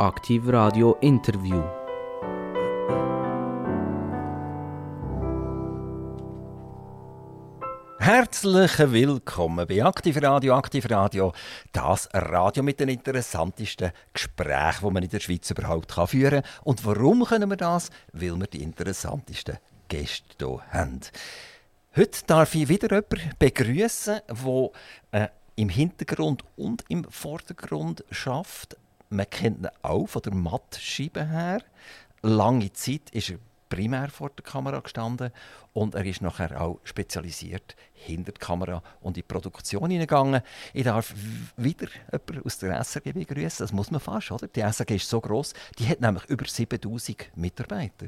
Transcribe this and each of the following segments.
Aktiv Radio Interview. Herzlich willkommen bei Aktiv Radio, das Radio mit den interessantesten Gesprächen, die man in der Schweiz überhaupt führen kann. Und warum können wir das? Weil wir die interessantesten Gäste hier haben. Heute darf ich wieder jemanden begrüßen, der im Hintergrund und im Vordergrund schafft. Man kennt ihn auch von der Mattscheibe her. Lange Zeit ist er primär vor der Kamera gestanden und er ist nachher auch spezialisiert hinter die Kamera und in die Produktion hineingegangen. Ich darf wieder jemanden aus der SRG begrüßen. Das muss man fast, oder? Die SRG ist so gross, die hat nämlich über 7000 Mitarbeiter.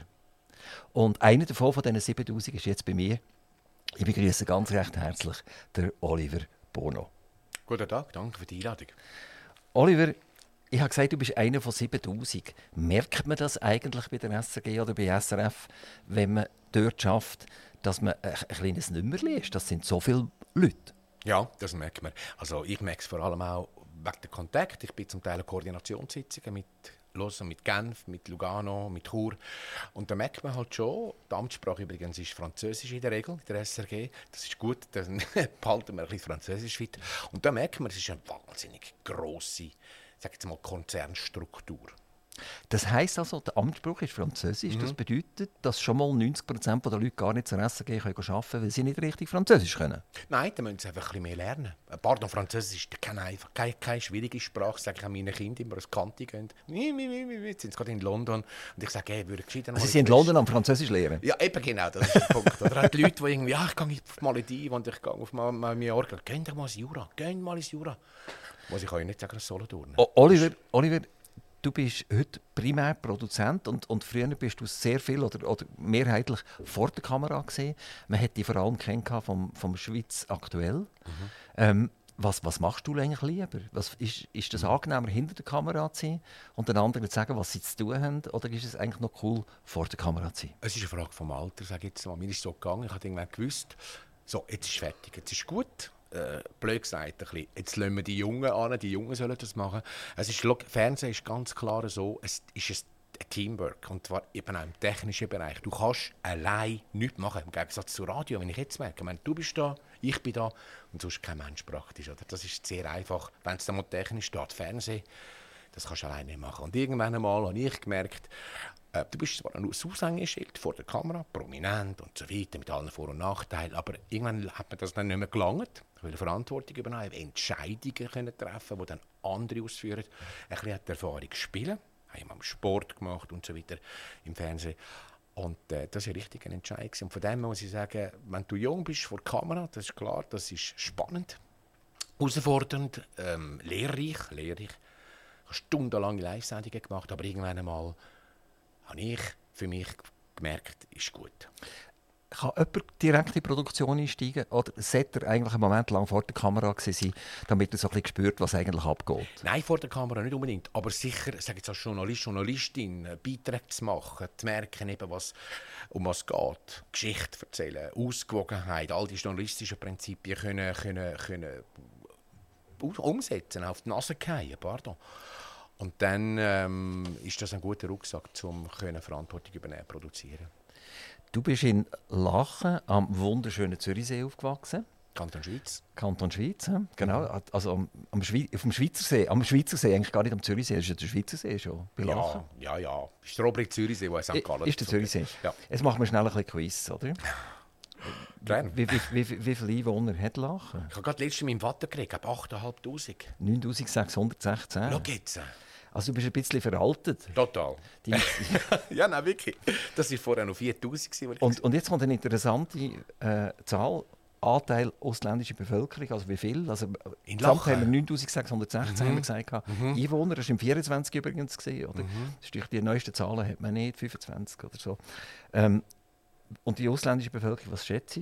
Und einer davon, von diesen 7000, ist jetzt bei mir. Ich begrüße ganz recht herzlich den Oliver Bono. Guten Tag, danke für die Einladung. Oliver, ich habe gesagt, du bist einer von 7000. Merkt man das eigentlich bei der SRG oder bei SRF, wenn man dort schafft, dass man ein kleines Nummerchen ist? Das sind so viele Leute. Ja, das merkt man. Also ich merke es vor allem auch wegen der Kontakt. Ich bin zum Teil in Koordinationssitzungen mit Lausanne, mit Genf, mit Lugano, mit Chur. Und da merkt man halt schon, die Amtssprache übrigens ist Französisch in der Regel, in der SRG. Das ist gut, dann behalten wir ein bisschen Französisch weiter. Und da merkt man, es ist eine wahnsinnig grosse, sag jetzt mal, Konzernstruktur. Das heisst also, der Amtsspruch ist Französisch. Das bedeutet, dass schon mal 90% der Leute gar nicht zur SRG arbeiten können, weil sie nicht richtig Französisch können. Nein, da müssen sie einfach ein bisschen mehr lernen. Pardon, Französisch ist keine schwierige Sprache. Sage ich an meine Kinder immer, als Kante gehen. Jetzt sind sie gerade in London. Und ich sage, hey, würde gescheiter Sie sind in London am Französisch lernen? Ja, eben genau, das ist der Punkt. Oder auch die Leute, die irgendwie, ja, ich gehe auf Malediven und ich gehe auf Mallorca. Gehen doch mal ins Jura. Muss ich euch nicht sagen, das Solothurn. Oliver, du bist heute primär Produzent und früher bist du sehr viel oder mehrheitlich vor der Kamera gesehen. Man hat dich vor allem kennengelernt vom Schweiz aktuell. Was machst du eigentlich lieber? Ist das angenehmer, hinter der Kamera zu sein und den anderen zu sagen, was sie zu tun haben? Oder ist es eigentlich noch cool, vor der Kamera zu sein? Es ist eine Frage vom Alter, sage ich jetzt mal. Mir ist es so gegangen, ich habe irgendwann gewusst, so, jetzt ist fertig, jetzt ist gut. Blöd gesagt, ein bisschen. Jetzt lassen wir die Jungen an, die Jungen sollen das machen. Fernsehen ist ganz klar so, es ist ein Teamwork, und zwar eben auch im technischen Bereich. Du kannst allein nichts machen, im Gegensatz zu Radio, wenn ich jetzt merke. Ich meine, du bist da, ich bin da und sonst kein Mensch praktisch. Oder? Das ist sehr einfach, wenn es dann mal technisch steht. Fernsehen, das kannst du alleine nicht machen. Und irgendwann einmal habe ich gemerkt, du bist zwar ein Aushängeschild vor der Kamera, prominent und so weiter, mit allen Vor- und Nachteilen, aber irgendwann hat mir das dann nicht mehr gelangt. Ich will Verantwortung übernehmen, Entscheidungen können treffen, die dann andere ausführen. Ein bisschen die Erfahrung spielen, habe ich mal Sport gemacht und so weiter im Fernsehen. Und das war richtig ein Entscheid. Und von dem muss ich sagen, wenn du jung bist vor der Kamera, das ist klar, das ist spannend, herausfordernd, lehrreich. Ich habe stundenlange Live-Sendungen gemacht, aber irgendwann einmal habe ich für mich gemerkt, ist gut. Kann jemand direkt in die Produktion einsteigen oder sollte er eigentlich einen Moment lang vor der Kamera sein, damit er so ein bisschen spürt, was eigentlich abgeht? Nein, vor der Kamera nicht unbedingt, aber sicher, sage jetzt als Journalist, Journalistin, Beiträge zu machen, zu merken, eben, um was es geht, Geschichte erzählen, Ausgewogenheit, all die journalistischen Prinzipien können umsetzen, auf die Nase fallen, pardon. Und dann ist das ein guter Rucksack, um Verantwortung übernehmen, produzieren. Du bist in Lachen am wunderschönen Zürichsee aufgewachsen. Kanton Schweiz. Kanton Schweiz, genau. Also auf dem Schweizer See. Am Schweizer See, eigentlich gar nicht am Zürichsee. Das ist ja der Schweizer See schon, bei Lachen. Ja. Das ist der obere Zürichsee, der in St. Gallen ist. Der Zürichsee. Ja. Jetzt machen wir schnell ein bisschen Quiz, oder? Gerne. Wie viele Einwohner hat Lachen? Ich habe gerade letztens meinem Vater gekriegt, 8'500. 9616. Schau jetzt. Also du bist ein bisschen veraltet. Total. Ja, nein, wirklich. Das war vorher noch 4000. Und jetzt kommt eine interessante Zahl. Anteil ausländische Bevölkerung, also wie viel? Also, insgesamt haben wir 9616 haben wir gesagt. Einwohner, das war im 24 übrigens. Oder? Das ist durch die neuesten Zahlen hat man nicht, 25 oder so. Und die ausländische Bevölkerung, was schätzt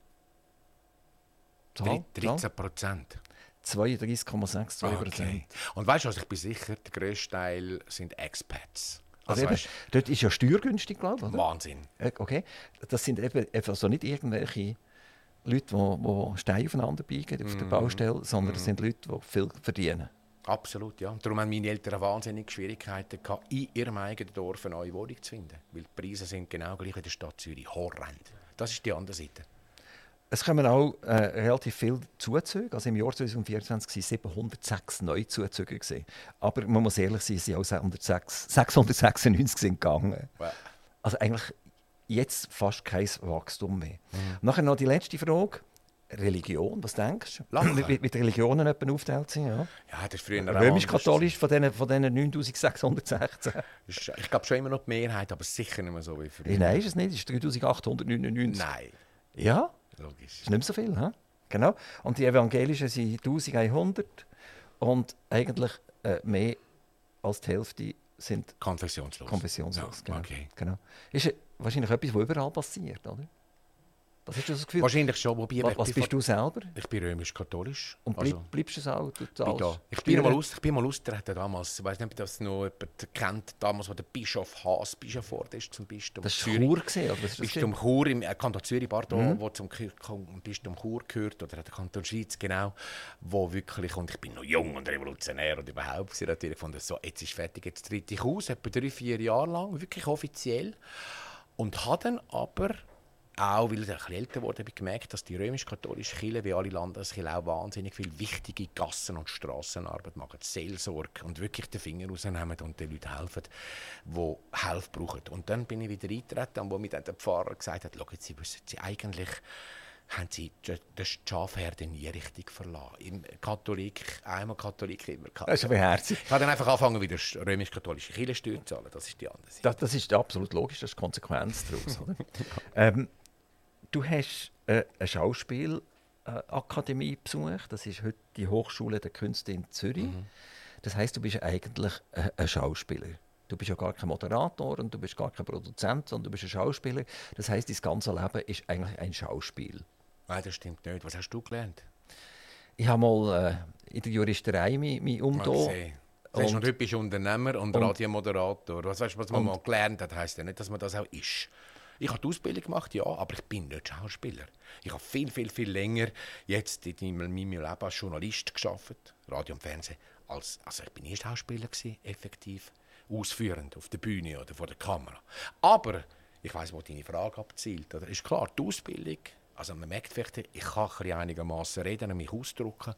du? 13%. 32,62%. Okay. Und weißt du was, ich bin sicher, der grösste Teil sind Expats. Also dort ist ja steuergünstig, glaube ich. Wahnsinn. Okay. Das sind eben also nicht irgendwelche Leute, die Steine aufeinander biegen auf der Baustelle, sondern das sind Leute, die viel verdienen. Absolut, ja. Und darum haben meine Eltern wahnsinnige Schwierigkeiten gehabt, in ihrem eigenen Dorf eine neue Wohnung zu finden. Weil die Preise sind genau gleich in der Stadt Zürich. Horrend. Das ist die andere Seite. Es kommen auch relativ viele Zuzüge. Also im Jahr 2024 waren 706 Neuzuzüge gewesen. Aber man muss ehrlich sein, es sind auch 696 gegangen. Wow. Also eigentlich jetzt fast kein Wachstum mehr. Nachher noch die letzte Frage. Religion, was denkst du? Wie die Religionen etwa aufgeteilt sind? Ja. Ja, das ist früher Römisch-katholisch von diesen 9616. Ich glaube schon immer noch die Mehrheit, aber sicher nicht mehr so wie früher. Nein, ist es nicht. Es ist 3899. Nein. Ja, Logisch. ist nicht mehr so viel. He? Genau. Und die Evangelischen sind 1100 und eigentlich mehr als die Hälfte sind Konfessionslos. konfessionslos. Ja, Genau. okay. Genau. Ist wahrscheinlich etwas, was überall passiert, oder? Was hast du das Gefühl? Wahrscheinlich schon. Wobei, Was bist du selber? Ich bin römisch-katholisch. Und bleibst du es auch? Ich bin mal ausgetreten damals. Ich weiß nicht, ob das noch jemand kennt. Damals, wo der Bischof Haas Bischof wurde, ist zum Bistum Das war Zürich. Chur, oder was ist das? Bistum Chur im Kanton Zürich, wo zum Bistum Chur gehört, oder der Kanton Schweiz, genau. Wo wirklich, und ich bin noch jung und revolutionär und überhaupt, sie natürlich gefunden, so, jetzt ist fertig, jetzt tritt ich aus, etwa 3-4 Jahre lang, wirklich offiziell. Und habe dann aber auch, weil ich ein bisschen älter wurde, habe ich gemerkt, dass die römisch-katholische Kirche, wie alle Landeskirchen, auch wahnsinnig viel wichtige Gassen- und Strassenarbeit machen, Seelsorge und wirklich den Finger rausnehmen und den Leuten helfen, die Hilfe brauchen. Und dann bin ich wieder eingetreten, wo mir dann der Pfarrer gesagt hat, schau, jetzt, Sie wissen, Sie eigentlich haben Sie den Schafherde nie richtig verlassen. Im Katholik, einmal Katholik, immer Katholik. Das ist aber herzig. Ich habe dann einfach angefangen, wieder römisch-katholische Kirchensteuer zu zahlen. Das ist die andere Seite. Das ist absolut logisch, das ist die Konsequenz daraus. Oder? Du hast eine Schauspielakademie besucht. Das ist heute die Hochschule der Künste in Zürich. Das heisst, du bist eigentlich ein Schauspieler. Du bist ja gar kein Moderator und du bist gar kein Produzent, sondern du bist ein Schauspieler. Das heisst, dein ganze Leben ist eigentlich ein Schauspiel. Nein, das stimmt nicht. Was hast du gelernt? Ich habe mal in der Juristerei mich umgetan. Und heute bist du Unternehmer und Radiomoderator. Was man mal gelernt hat, heisst ja nicht, dass man das auch ist. Ich habe die Ausbildung gemacht, ja, aber ich bin nicht Schauspieler. Ich habe viel länger jetzt in meinem Leben als Journalist gearbeitet, Radio und Fernsehen. Also ich bin nie Schauspieler gewesen, effektiv, ausführend auf der Bühne oder vor der Kamera. Aber ich weiss, wo deine Frage abzielt. Oder? Ist klar, die Ausbildung, also man merkt vielleicht, ich kann einigermaßen reden und mich ausdrücken.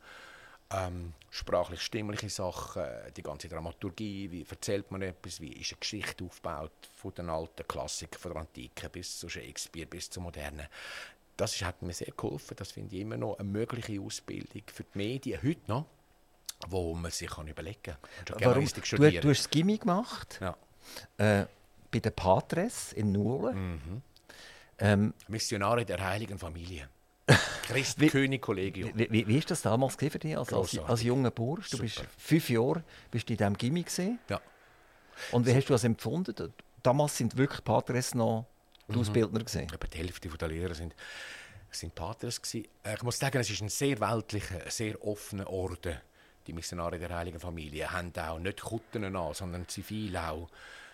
Sprachlich stimmliche Sachen, die ganze Dramaturgie, wie erzählt man etwas, wie ist eine Geschichte aufgebaut, von den alten Klassikern, von der Antike bis zu Shakespeare, bis zu Modernen. Das hat mir sehr geholfen, das finde ich immer noch eine mögliche Ausbildung für die Medien, heute noch, wo man sich überlegen kann. Warum? Du hast das Gymi gemacht, ja. Bei der Patres in Nuren. Missionare der Heiligen Familie. Christ-König-Kollegium. Wie war das damals für dich als junger Bursch? Du bist 5 Jahre in diesem Gymi gewesen. Ja. Und wie hast du das empfunden? Damals sind wirklich Patres noch die Ausbildner gewesen. Etwa die Hälfte der Lehrer sind Patres gewesen. Ich muss sagen, es ist ein sehr weltlicher, sehr offener Orden. Die Missionare der Heiligen Familie haben auch nicht Kutten an, sondern zivil auch.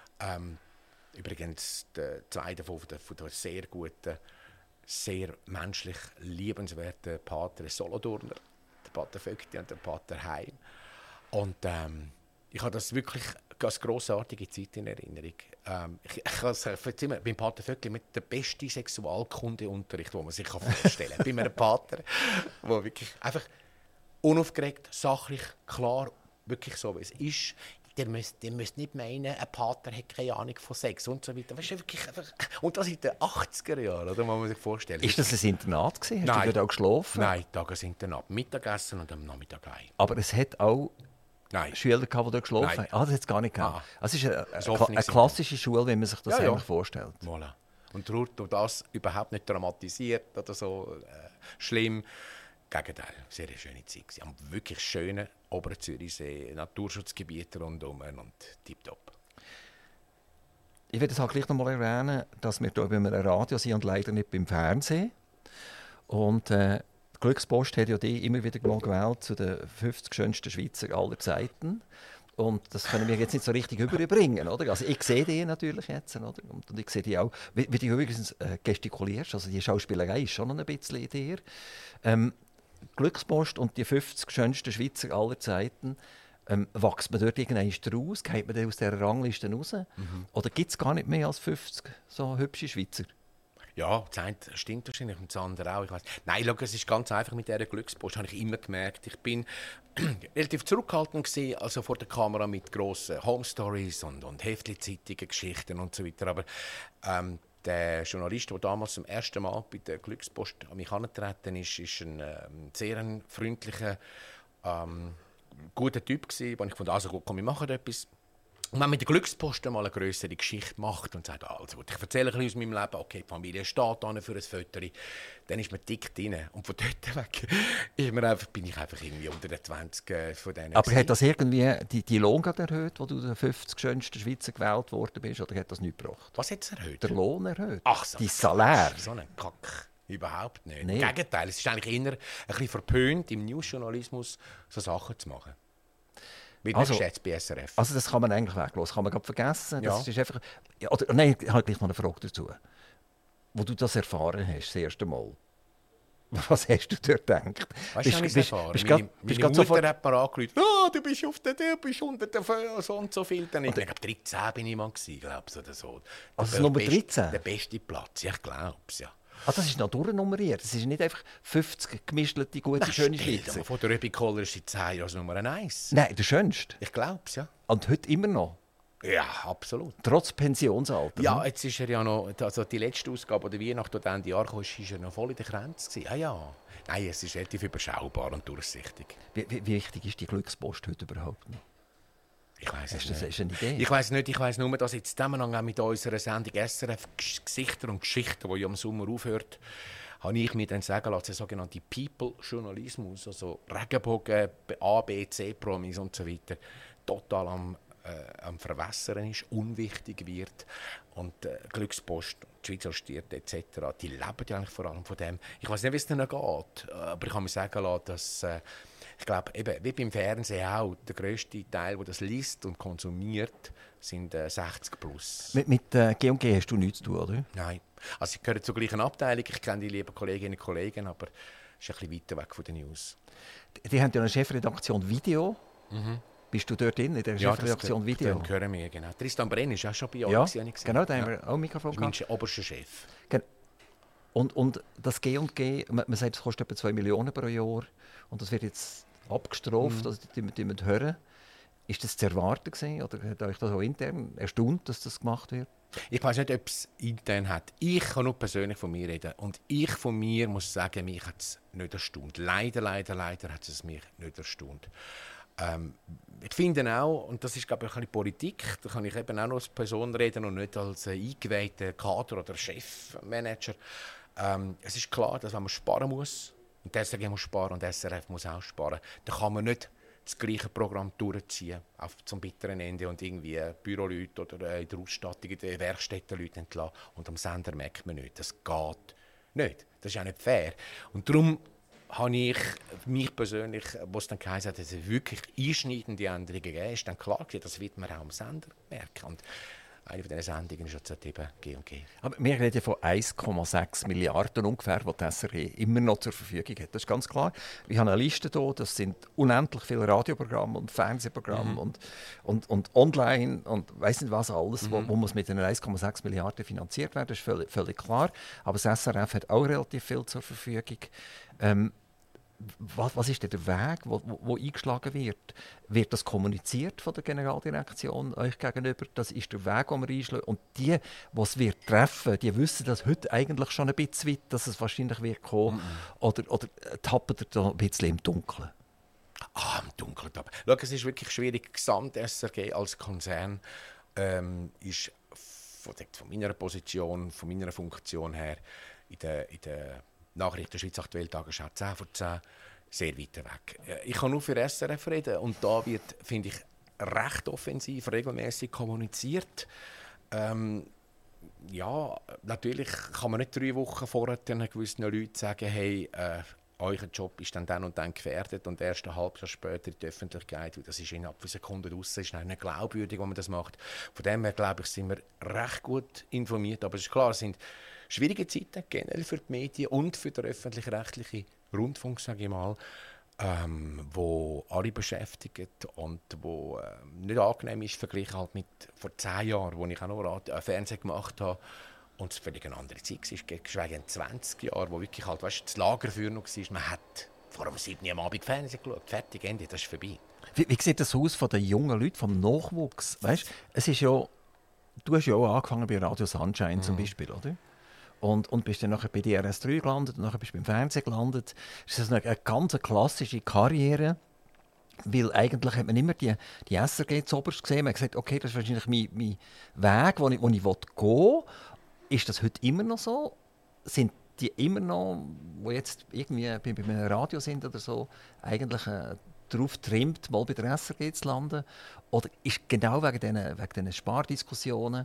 Übrigens, zwei davon von der sehr guten, sehr menschlich liebenswerten Pater Solothurner, der Pater Vöckti und der Pater Heim. Und ich habe das wirklich als grossartige Zeit in Erinnerung. Ich kann sagen, beim Pater Vöckli mit der beste Sexualkundeunterricht, den man sich vorstellen kann. Bei einem Pater, der wirklich einfach unaufgeregt, sachlich, klar, wirklich so, wie es ist. Ihr müsst nicht meinen, ein Pater hat keine Ahnung von Sex und so weiter. Weißt du, wirklich einfach, und das in den 80er Jahren, oder, muss man sich vorstellen. Ist das ein Internat gewesen? Hast Nein. du dort auch geschlafen? Nein, Tagesinternat. Mittagessen und am Nachmittag heim. Aber es hat auch Schüler gehabt, die dort geschlafen haben? Das hat es gar nicht gehabt. Es ist eine klassische Schule, wie man sich das eigentlich vorstellt. Voilà. Und durch das überhaupt nicht dramatisiert oder so schlimm. Gegenteil, sehr schöne Zeit. Sie haben wirklich schöne Oberzürichsee, Naturschutzgebiete rundherum und tipptopp. Ich will das halt gleich noch mal erwähnen, dass wir hier bei einem Radio sind und leider nicht beim Fernsehen. Und die Glückspost hat ja die immer wieder mal gewählt zu den 50 schönsten Schweizer aller Zeiten. Und das können wir jetzt nicht so richtig überbringen, oder? Also ich sehe die natürlich jetzt, oder? Und ich sehe die auch, wie du übrigens gestikulierst. Also die Schauspielerei ist schon noch ein bisschen in dir. Glückspost und die 50 schönsten Schweizer aller Zeiten. wächst man dort irgendwann raus? Geht man dann aus dieser Rangliste raus? Oder gibt es gar nicht mehr als 50 so hübsche Schweizer? Ja, das eine stimmt wahrscheinlich und das andere auch. Ich weiss. Nein, schau, es ist ganz einfach mit dieser Glückspost, habe ich immer gemerkt. Ich bin relativ zurückhaltend gewesen, also vor der Kamera mit grossen Home Stories und Heftli-Zeitungen, Geschichten und so weiter. Aber der Journalist, der damals zum ersten Mal bei der Glückspost an mich herangetreten ist ein sehr freundlicher, guter Typ gewesen, wo ich fand, also gut, komm, wir machen etwas. Und wenn man mit der Glückspost mal eine grössere Geschichte macht und sagt, also gut, ich erzähle ein bisschen aus meinem Leben, okay, die Familie steht an für ein Foto, dann ist man dick drin. Und von dort weg bin ich einfach irgendwie unter den 20 von denen. Aber hat das irgendwie die Lohn erhöht, wo du der 50 schönsten Schweizer gewählt worden bist, oder hat das nichts gebracht? Was hat es erhöht? Der Lohn erhöht. Ach so. Dein Salär. So ein Kack. Überhaupt nicht. Nee. Im Gegenteil, es ist eigentlich eher ein bisschen verpönt, im Newsjournalismus so Sachen zu machen. Wird nicht geschätzt bei SRF. Also das kann man eigentlich weglassen, das kann man gerade vergessen. Ja. Das ist einfach, ja, oder, nein, ich habe gleich noch eine Frage dazu. Wo du das erfahren hast, das erste Mal, was hast du dort gedacht? Weißt du, was ich erfahren? Meine Grad Mutter hat mir angerufen, du bist unter der so und so viel. Dann ich glaube, 13 bin ich mal gewesen, glaub's, oder so. Also Nummer 13? Der beste Platz, ja, ich glaube es, ja. Ah, das ist noch durchnummeriert. Das ist nicht einfach 50 gemischelte, gute, schöne Schweizer. Von der Röbi Kohler ist seit 10 Jahren Nummer 1. Nein, der schönste. Ich glaube es, ja. Und heute immer noch. Ja, absolut. Trotz Pensionsalter. Ja, jetzt ist er ja noch, also die letzte Ausgabe der Weihnacht, die Ende Jahr kam, ist er noch voll in der Grenze gewesen. Ah ja. Nein, es ist relativ überschaubar und durchsichtig. Wie wichtig ist die Glückspost heute überhaupt noch? Ich weiss es Hast du nicht. eine Idee? Ich weiss nicht, ich weiss nur, dass jetzt Zusammenhang auch mit unserer Sendung SRF Gesichter und Geschichten, die ja im Sommer aufhört, habe ich mir dann sagen lassen, der sogenannte People-Journalismus, also Regenbogen, A, B, C-Promis und so weiter, total am Verwässern ist, unwichtig wird. Und Glückspost, die Schweizer Stierte etc., die leben ja eigentlich vor allem von dem. Ich weiß nicht, wie es denen geht, aber ich habe mir sagen lassen, dass ich glaube, eben, wie beim Fernsehen auch, der grösste Teil, der das liest und konsumiert, sind 60 plus. Mit G&G hast du nichts zu tun, oder? Nein. Also ich gehöre zur gleichen Abteilung, ich kenne die lieben Kolleginnen und Kollegen, aber es ist ein bisschen weiter weg von den News. Die haben ja eine Chefredaktion Video. Bist du dort drin, in der Chefredaktion Video? Ja, das gehören wir, genau. Tristan Brenn ist auch schon bei ja, uns. Genau, da haben wir auch ein Mikrofon gehabt. Mein oberster Chef. Und das G&G, man sagt, es kostet etwa 2 Millionen pro Jahr. Und das wird jetzt abgestraft, also die müssen hören. Ist das zu erwarten gewesen, oder hat euch das auch intern erstaunt, dass das gemacht wird? Ich weiß nicht, ob es intern hat. Ich kann nur persönlich von mir reden. Und ich von mir muss sagen, mich hat es nicht erstaunt. Leider hat es mich nicht erstaunt. Ich finde auch, und das ist glaube ich ein bisschen Politik, da kann ich eben auch noch als Person reden und nicht als eingeweihter Kader oder Chefmanager. Es ist klar, dass wenn man sparen muss, und der SRG muss sparen und der SRF muss auch sparen, dann kann man nicht das gleiche Programm durchziehen, auf zum bitteren Ende und irgendwie Büroleute oder in der Ausstattung, in den Werkstätten Leute entlassen. Und am Sender merkt man nicht. Das geht nicht. Das ist auch nicht fair. Und darum habe ich mich persönlich, wo es dann geheißen hat, dass es wirklich einschneidende Änderungen gegeben ist, dann klar gewesen, das wird man auch am Sender merken. Und eine von diesen Sendungen ist jetzt eben G&G. Aber wir reden von 1,6 Milliarden ungefähr, die die SRG immer noch zur Verfügung hat. Das ist ganz klar. Wir haben eine Liste hier, das sind unendlich viele Radioprogramme und Fernsehprogramme und online und weiss nicht was alles, wo muss mit den 1,6 Milliarden finanziert werden. Das ist völlig klar. Aber das SRF hat auch relativ viel zur Verfügung. Was ist denn der Weg, wo eingeschlagen wird? Wird das kommuniziert von der Generaldirektion euch gegenüber? Das ist der Weg, den wir einschlagen. Und die es wird treffen, die wissen das heute eigentlich schon ein bisschen weit, dass es wahrscheinlich wird kommen. Oder tappen ihr da ein bisschen im Dunkeln? Im Dunkeln. Schau, es ist wirklich schwierig. Gesamt-SRG als Konzern ist von meiner Position, von meiner Funktion her in der Nachrichten Schweiz aktuell Tagesschau 10 vor 10 sehr weit weg. Ich kann nur für SRF reden und da wird, finde ich, recht offensiv, regelmäßig kommuniziert. Ja, natürlich kann man nicht 3 Wochen vorher gewissen Leuten sagen, hey, euer Job ist dann und dann gefährdet und erst ein halbes Jahr später in die Öffentlichkeit, weil das ist innerhalb von Sekunden raus, ist nicht glaubwürdig, wenn man das macht. Von dem her, glaube ich, sind wir recht gut informiert, aber es ist klar, es sind schwierige Zeiten generell für die Medien und für den öffentlich-rechtlichen Rundfunk, sage ich mal. wo alle beschäftigt und wo nicht angenehm ist, verglichen halt mit vor 10 Jahren, wo ich auch noch Fernsehen gemacht habe. Und es völlig eine andere Zeit war, geschweige 20 Jahre, wo wirklich halt, weißt, das Lagerfeuer noch war. Man hat vor dem 7 Uhr am Abend Fernsehen geschaut. Fertig, Ende, das ist vorbei. Wie sieht das aus von den jungen Leuten, vom Nachwuchs? Weißt, es ist ja, du hast ja auch angefangen bei Radio Sunshine zum Beispiel, oder? Und bist dann nachher bei DRS3 gelandet und nachher bist du beim Fernsehen gelandet. Das ist eine ganz klassische Karriere, weil eigentlich hat man immer die SRG zuoberst gesehen. Man hat gesagt, okay, das ist wahrscheinlich mein Weg, wo ich gehen will. Ist das heute immer noch so? Sind die immer noch, die jetzt irgendwie bei einem Radio sind oder so, eigentlich darauf trimmt, mal bei der SRG zu landen? Oder ist genau wegen diesen Spardiskussionen,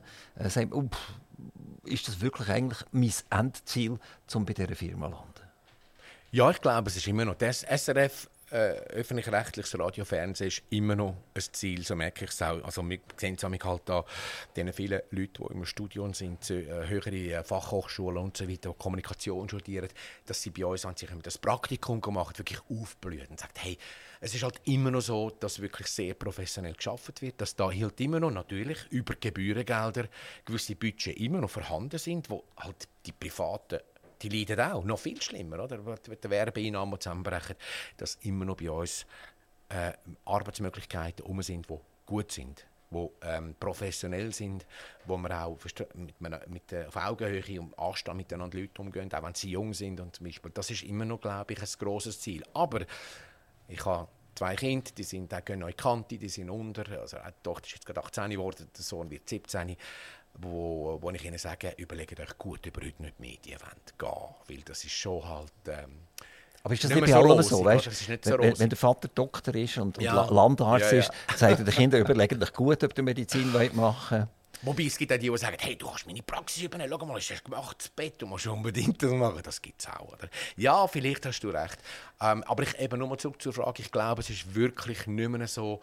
ist das wirklich eigentlich mein Endziel, um bei dieser Firma zu landen? Ja, ich glaube, es ist immer noch. Das SRF, öffentlich-rechtliches Radio, Fernsehen, ist immer noch ein Ziel. So merke ich es auch. Also wir sehen es halt an den vielen Leuten, die im Studium sind, höhere Fachhochschulen und so weiter, die Kommunikation studieren, dass sie bei uns sich das Praktikum gemacht, wirklich aufblühen und sagen, hey, es ist halt immer noch so, dass wirklich sehr professionell geschaffen wird, dass da halt immer noch natürlich über Gebührengelder gewisse Budgets immer noch vorhanden sind, wo halt die Privaten, die leiden auch, noch viel schlimmer, oder? Wenn die Werbeeinnahmen zusammenbrechen, dass immer noch bei uns Arbeitsmöglichkeiten sind, die gut sind, die professionell sind, wo wir auch auf Augenhöhe und Anstand miteinander Leute umgehen, auch wenn sie jung sind. Und zum Beispiel. Das ist immer noch, glaube ich, ein grosses Ziel. Aber ich habe 2 Kinder, die gehen noch in die Kante, die sind unter. Also die Tochter ist jetzt gerade 18 geworden, der Sohn wird 17. Wo ich ihnen sage, überlegt euch gut, ob ihr heute nicht Medien gehen wollt. Weil das ist schon halt... aber ist das nicht bei allen so? Weißt? Wenn der Vater Doktor ist und Landarzt ist, sagt er den Kindern, überlegt euch gut, ob ihr Medizin machen wollt. Wobei es gibt auch die sagen, hey, du kannst meine Praxis übernehmen, schau mal, ist das gemacht, das Bett, du musst unbedingt das machen. Das gibt es auch, oder? Ja, vielleicht hast du recht. Aber ich eben nur zurück zur Frage, ich glaube, es ist wirklich nicht mehr so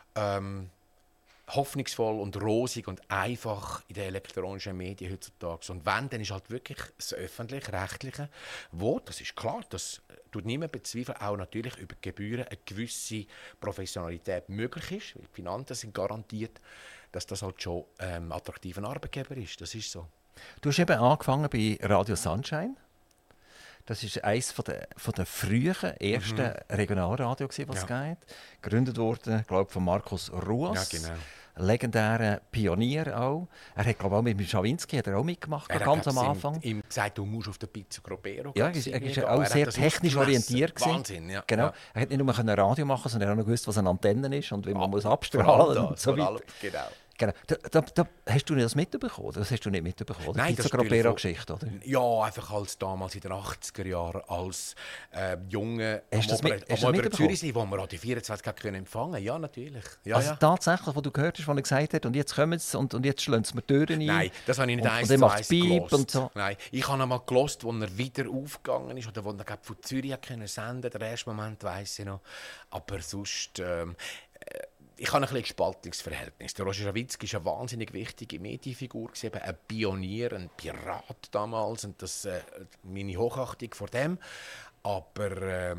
hoffnungsvoll und rosig und einfach in den elektronischen Medien heutzutage. Und wenn, dann ist halt wirklich das Öffentlich-Rechtliche, wo, das ist klar, das tut niemand bezweifeln, auch natürlich über Gebühren eine gewisse Professionalität möglich ist, weil die Finanzen sind garantiert, dass das halt schon attraktiver Arbeitgeber ist. Das ist so. Du hast eben angefangen bei Radio Sunshine. Das war eines der frühen ersten Regionalradio, was es gibt. Gegründet wurde, glaube ich, von Markus Ruas. Ja, genau. Legendärer Pionier auch. Er hat, glaube ich, auch mit Schawinski hat er auch mitgemacht, ganz am Anfang. Er hat gesagt, du musst auf der Pizza Gropero. Ja, er war auch sehr technisch orientiert. Wahnsinn, ja. Genau. Ja. Er hat nicht nur Radio machen, sondern er hat auch noch gewusst, was eine Antenne ist und wie man muss abstrahlen und so weiter. Genau. Da hast du das mitbekommen? Das hast du nicht mitbekommen? Nein, das ist eine Gropero-Geschichte, oder? Ja, einfach als damals in den 80er Jahren als junge am über Zürichsee, wo wir Radio 24 empfangen konnten. Ja, natürlich. Ja, also tatsächlich, wo du gehört hast, was er gesagt hat, und jetzt kommen sie und jetzt schlagen sie mir Türen ein. Nein, das habe ich nicht eins zu eins gehört. So. Nein, ich habe einmal gehört, als er wieder aufgegangen ist, oder wo er von Zürich senden konnte. Den ersten Moment weiss ich noch. Aber sonst... ich habe ein gespaltenes Verhältnis. Der Roger Schawinski war eine wahnsinnig wichtige Medienfigur, ein Pionier, ein Pirat damals. Und das meine Hochachtung vor dem. Aber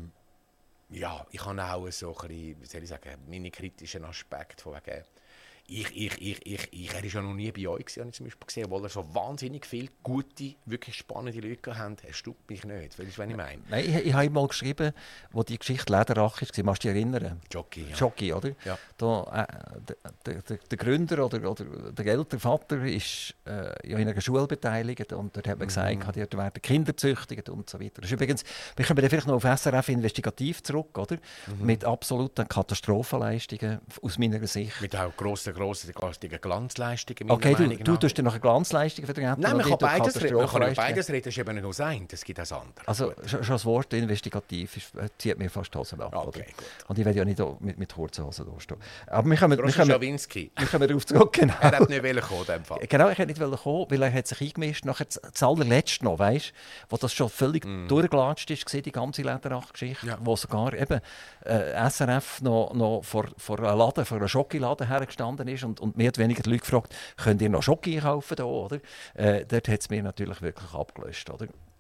ja, ich habe auch so ein bisschen, wie soll ich sagen, meine kritischen Aspekte von wegen. Er war ja noch nie bei euch, habe ich zum Beispiel gesehen, obwohl er so wahnsinnig viele gute, wirklich spannende Leute hatte. Er stuppt mich nicht, weißt du, was ich meine? Nein, ich habe mal geschrieben, wo die Geschichte Lederach war, kannst du dich erinnern? Jockey, ja. Jockey, oder? Ja. Da, der Gründer oder der ältere Vater ist ja in einer Schule beteiligt und dort hat man gesagt, dort werden Kinder gezüchtigt und so weiter. Das ist übrigens, wir kommen vielleicht noch auf SRF Investigativ zurück, oder? Mit absoluten Katastrophenleistungen aus meiner Sicht. Mit auch grossen Glanzleistungen. Okay, du tust dir noch eine Glanzleistung vertreten? Nein, man kann beides reden. Das ist eben nicht nur sein, das gibt auch das andere. Also schon das Wort investigativ zieht mir fast die Hosen ab. Okay, gut. Und ich werde ja nicht mit kurzen Hosen durchstehen. Aber wir kommen darauf zurück. Genau. Er hat nicht kommen in dem Fall. Genau, er hat nicht kommen, weil er hat sich eingemischt. Nachher das allerletzte noch, weißt, wo das schon völlig durchgelatscht ist, die ganze Lederach-Geschichte, wo sogar eben SRF noch vor einem Schokiladen hergestanden ist und mehr oder weniger die Leute gefragt, könnt ihr noch Schoki kaufen da, oder? Dort hat es mir natürlich wirklich abgelöscht, oder?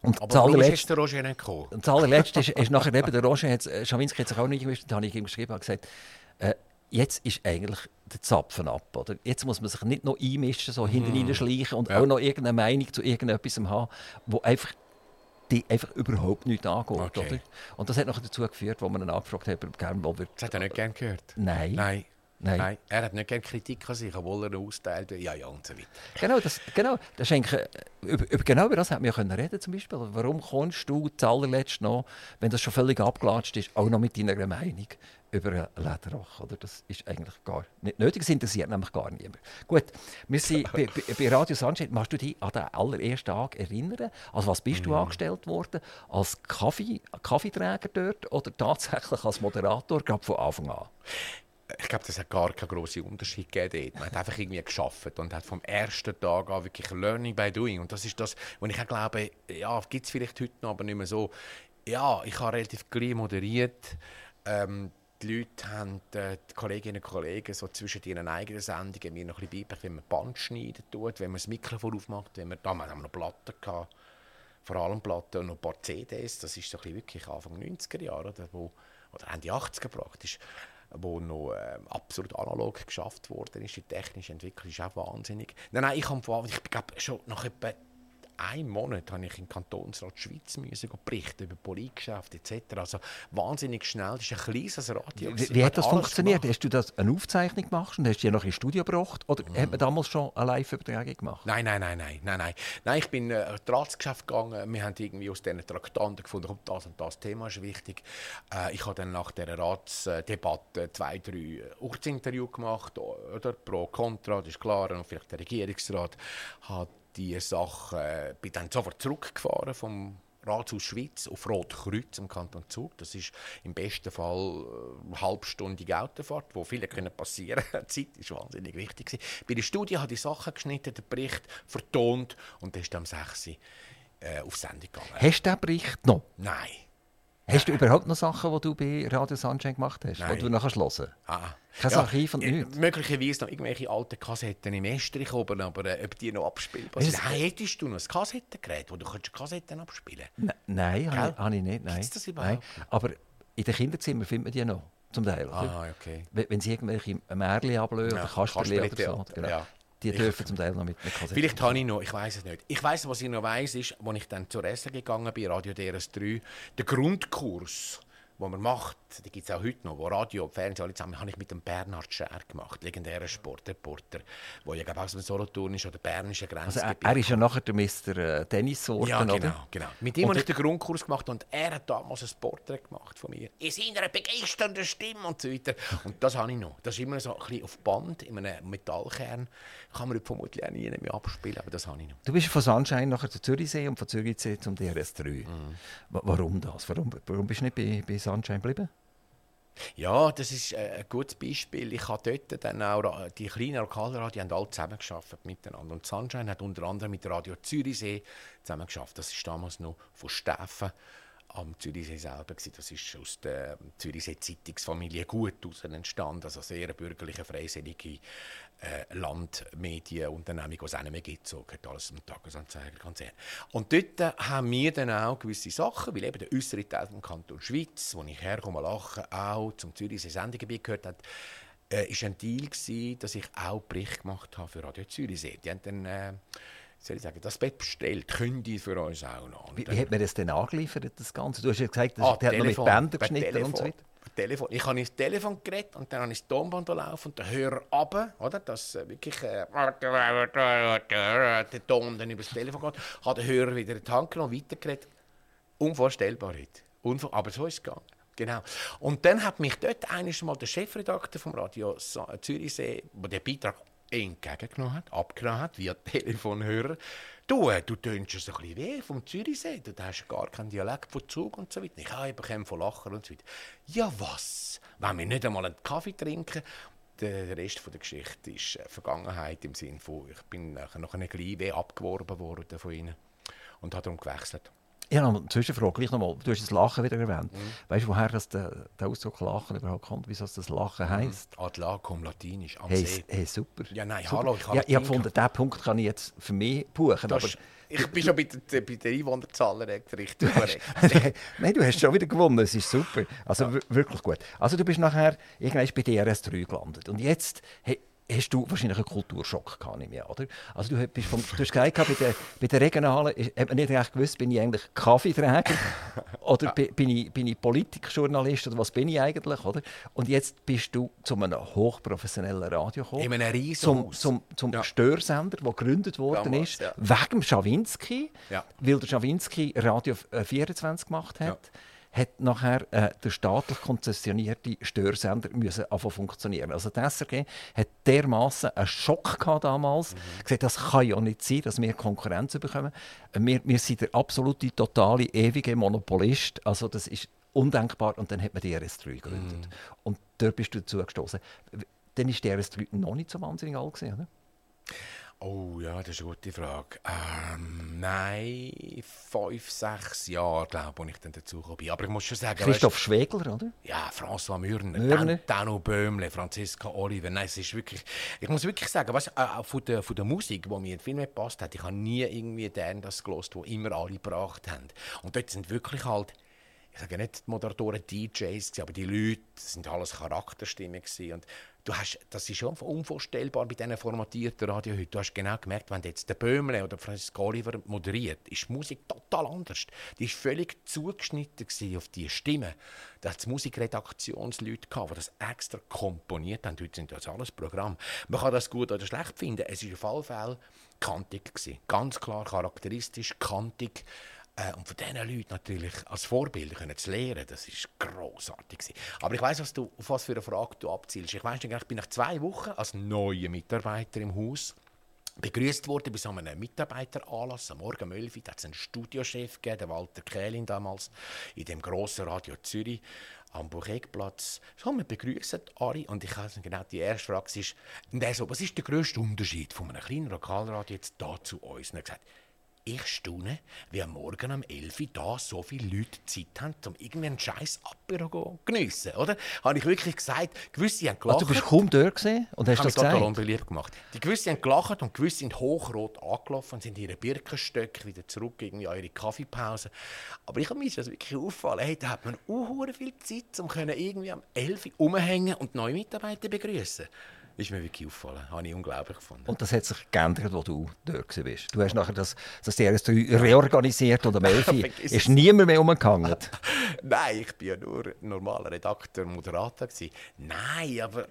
Und Aber warum ist jetzt der Roger nicht gekommen? das allerletzte ist nachher eben der Roger, Schawinski hat sich auch nicht gewusst, da habe ich ihm geschrieben und gesagt, jetzt ist eigentlich der Zapfen ab. Oder? Jetzt muss man sich nicht noch einmischen, so hinten schleichen und auch noch irgendeine Meinung zu irgendetwas haben, wo einfach die einfach überhaupt nichts angeht. Okay. Oder? Und das hat nachher dazu geführt, wo man ihn angefragt hat, ob er gerne will. Das hat er nicht gerne gehört. Nein. Nein. Er hat nicht gerne Kritik an sich, obwohl er austeilt. Ja, und so weiter. Genau, das ist eigentlich, genau über das hätten wir ja reden zum Beispiel. Warum kommst du zuallerletzt noch, wenn das schon völlig abgelatscht ist, auch noch mit deiner Meinung über einen Lederach? Oder? Das ist eigentlich gar nicht nötig. Das interessiert nämlich gar niemand. Gut, wir sind bei Radio Sunshine. Magst du dich an den allerersten Tag erinnern? Also was bist du angestellt worden? Als Kaffeeträger dort oder tatsächlich als Moderator, gerade von Anfang an? Ich glaube, das hat gar keinen grossen Unterschied gegeben. Man hat einfach irgendwie gearbeitet und hat vom ersten Tag an wirklich Learning by Doing. Und das ist das, was ich auch glaube, ja, gibt es vielleicht heute noch, aber nicht mehr so. Ja, ich habe relativ gleich moderiert. Die Leute haben, die Kolleginnen und Kollegen, so zwischen ihren eigenen Sendungen mir noch ein bisschen beigebracht, wenn man Band schneiden tut, wenn man das Mikrofon aufmacht, wenn man, damals haben wir noch Platten gehabt, vor allem Platten und noch ein paar CDs. Das ist so ein bisschen wirklich Anfang 90er Jahre oder Ende 80er praktisch, wo noch absolut analog geschafft worden ist. Die technische Entwicklung ist auch wahnsinnig. Nein, ich glaube schon nach etwa einem Monat habe ich im Kantonsrat Schweiz berichten über Politgeschäfte etc. Also wahnsinnig schnell. Das ist ein kleines Radio. Wie hat das funktioniert? Hast du das eine Aufzeichnung gemacht und hast du die noch ins Studio gebracht? Oder hat man damals schon eine Live-Übertragung gemacht? Nein. Nein, ich bin ins Ratsgeschäft gegangen. Wir haben irgendwie aus diesen Traktanten gefunden, das und das Thema ist wichtig. Ich habe dann nach dieser Ratsdebatte 2-3 Ortsinterviews gemacht, oder? Pro, Contra, das ist klar. Und vielleicht der Regierungsrat hat die Sache, bin dann sofort zurückgefahren vom Rathaus Schweiz auf Rotkreuz im Kanton Zug. Das ist im besten Fall eine halbstündige Autofahrt, wo viele passieren können. Die Zeit war wahnsinnig wichtig. Bei der Studie habe ich Sachen geschnitten, den Bericht vertont und dann ist am 6. Auf Sendung gegangen. Hast du diesen Bericht noch? Nein. Hast du überhaupt noch Sachen, die du bei Radio Sunshine gemacht hast, die du nachher hören? Kein Archiv und nichts? Möglicherweise noch irgendwelche alten Kassetten im Estrich oben, aber ob die noch abspielbar sind. Hättest du noch ein Kassettengerät, wo du Kassetten abspielen kannst? Nein, habe ich nicht. Nein. Gibt's das überhaupt? Nein. Aber in den Kinderzimmern findet man die noch, zum Teil. Okay. Wenn sie irgendwelche Märchen ablösen oder Kasperli oder so. Genau. Ja. Die dürfen zum Teil noch mit einer Kassette. Vielleicht habe ich noch, ich weiß es nicht. Ich weiss, was ich noch weiss, ist, als ich dann zur Essen gegangen bin, Radio DRS3, der Grundkurs, den man macht, den gibt es auch heute noch, wo Radio und Fernsehen alle zusammen, habe ich mit dem Bernhard Scher gemacht, legendärer Sportreporter, der ja aus dem Solothurn ist oder bernische Grenzgebiet. Er ist ja nachher der Mr. Tennissorten, ja, genau, oder? Genau. Mit ihm habe ich den Grundkurs gemacht und er hat damals ein Porträt gemacht von mir. In seiner begeisternden Stimme und so weiter. Und das habe ich noch. Das ist immer so ein bisschen auf Band, in einem Metallkern. Kann man vermutlich auch nie mehr abspielen, aber das habe ich noch. Du bist von Sunshine nachher zu Zürichsee und von Zürichsee zum DRS3. Warum das? Warum bist du nicht bei Sunshine geblieben? Ja, das ist ein gutes Beispiel. Ich habe dort dann auch die kleinen Lokalradien alle zusammengearbeitet miteinander. Und Sunshine hat unter anderem mit Radio Zürichsee zusammengearbeitet. Das ist damals noch von Steffen am Zürichsee selber gewesen. Das ist aus der Zürichsee Zeitungsfamilie gut aus entstanden. Also sehr bürgerliche, freiselige Landmedienunternehmung, die es auch nicht mehr gibt. So gehört alles zum Tagesanzeiger, Konzern. Und dort haben wir dann auch gewisse Sachen, weil eben der äußere Teil vom Kanton Schweiz, wo ich herkomme, lachen, auch zum Zürichsee Sendegebiet gehört hat, ist ein Deal gewesen, dass ich auch Bericht gemacht habe für Radio Zürichsee. Die haben dann soll ich sagen, das Bett bestellt, können die für uns auch noch. Wie hat man das denn angeliefert, das Ganze? Du hast ja gesagt, der hat noch mit Bändern geschnitten und so weiter. Telefon. Ich habe ins Telefon geredet und dann habe ich das Tonband laufen und den Hörer runter, oder? Dass wirklich der Ton dann über das Telefon geht. Habe den Hörer wieder in die Hand genommen, weitergeredet. Unvorstellbar heute. Aber so ist es gegangen. Genau. Und dann hat mich dort einmal der Chefredakteur vom Radio Zürichsee, der den Beitrag entgegengenommen hat, abgenommen hat, via Telefonhörer. Du tönst es ein bisschen weh vom Zürichsee, du hast gar keinen Dialekt von Zug und so weiter. Ich habe bekommen von Lachen und so weiter. Ja was? Wenn wir nicht einmal einen Kaffee trinken? Der Rest der Geschichte ist Vergangenheit im Sinne von, ich bin nachher gleich abgeworben worden von ihnen und habe darum gewechselt. Ich habe noch eine Zwischenfrage, gleich nochmal. Du hast das Lachen wieder erwähnt. Weißt du, woher der Ausdruck Lachen überhaupt kommt? Wieso das Lachen heisst? Ad lacum, latinisch, am Hey, See. hey, super. Ja, nein, super. hallo, ich habe Ja, ich habe Latein gefunden, diesen Punkt kann ich jetzt für mich buchen. Aber ich bin schon bei der Einwohnerzahl richtig korrekt. nein, du hast schon wieder gewonnen. Es ist super. Also wirklich gut. Also du bist nachher irgendwann bei DRS3 gelandet. Und jetzt hast du wahrscheinlich einen Kulturschock gehabt, nehme ich an, oder? Also du hast gesagt, bei der regionalen hat man nicht recht gewusst, bin ich eigentlich Kaffeeträger oder bin ich Politikjournalist oder was bin ich eigentlich, oder? Und jetzt bist du zu einem hochprofessionellen Radio gekommen. In einem riesen zum Störsender, der gegründet worden Damals, ist, ja. wegen Schawinski, Ja. weil der Schawinski Radio 24 gemacht hat. Hat nachher der staatlich konzessionierte Störsender müssen funktionieren. Also die SRG hat dermassen einen Schock gehabt damals. Gesagt, das kann ja nicht sein, dass wir Konkurrenz bekommen. Wir sind der absolute, totale, ewige Monopolist. Also das ist undenkbar. Und dann hat man die RS3 gegründet. Und dort bist du dazu gestoßen. Dann war die RS3 noch nicht so wahnsinnig alt gewesen, oder? Oh ja, das ist eine gute Frage. Nein, 5, 6 Jahre, glaube ich, als ich dann dazugekommen bin. Aber ich muss schon sagen... Christoph Schwegler, oder? Ja, François Mürner. Dano Böhmle, Franziska Oliver. Nein, es ist wirklich... Ich muss wirklich sagen, weißt, auch von der Musik, die mir viel mehr gepasst hat, ich habe nie irgendwie das gehört, die immer alle gebracht haben. Und dort sind wirklich halt... Ich sage nicht die Moderatoren DJs, aber die Leute, das sind alles Charakterstimmen gewesen. Und das ist schon unvorstellbar bei diesen formatierten Radio heute. Du hast genau gemerkt, wenn jetzt der Böhmle oder Franziska Oliver moderiert, ist die Musik total anders. Die war völlig zugeschnitten auf die Stimme. Da hat es Musikredaktionsleute gehabt, die das extra komponiert haben. Heute sind das alles Programme. Man kann das gut oder schlecht finden. Es war auf jeden Fall kantig gewesen. Ganz klar charakteristisch, kantig. Und von diesen Leuten natürlich als Vorbilder zu lernen, das war grossartig. Aber ich weiss, auf was für eine Frage du abzielst. Ich weiss, ich bin nach 2 Wochen als neuer Mitarbeiter im Haus begrüßt worden bei so einem Mitarbeiteranlass. Am Morgen um 11 Uhr hat es einen Studiochef gegeben, den Walter Kählin damals, in dem grossen Radio Zürich am Bucheckplatz. So, wir begrüßen alle. Und ich weiß genau, die erste Frage ist, was ist der grösste Unterschied von einem kleinen Lokalradio jetzt da zu uns? Und er hat gesagt, ich staune, wie am Morgen um 11 Uhr da so viele Leute Zeit haben, um irgendwie einen scheiß Apero zu geniessen, oder? Habe ich wirklich gesagt, gewisse haben gelacht. Also du bist kaum dort gewesen und hast das gesagt? Total unbeliebt gemacht. Die gewisse haben gelacht und gewisse sind hochrot angelaufen und sind in ihre Birkenstöcke wieder zurück irgendwie an ihre Kaffeepause. Aber mir ist das wirklich auffallen, hey, da hat man viel Zeit, um irgendwie am 11 Uhr rumhängen und neue Mitarbeiter begrüßen. Das ist mir wirklich aufgefallen. Habe ich unglaublich gefunden. Und das hat sich geändert, als du dort warst. Du hast nachher das DRS3 reorganisiert und am 11 Uhr ist niemand mehr umgegangen. Nein, ich war ja nur normaler Redakteur, Moderator. Nein, aber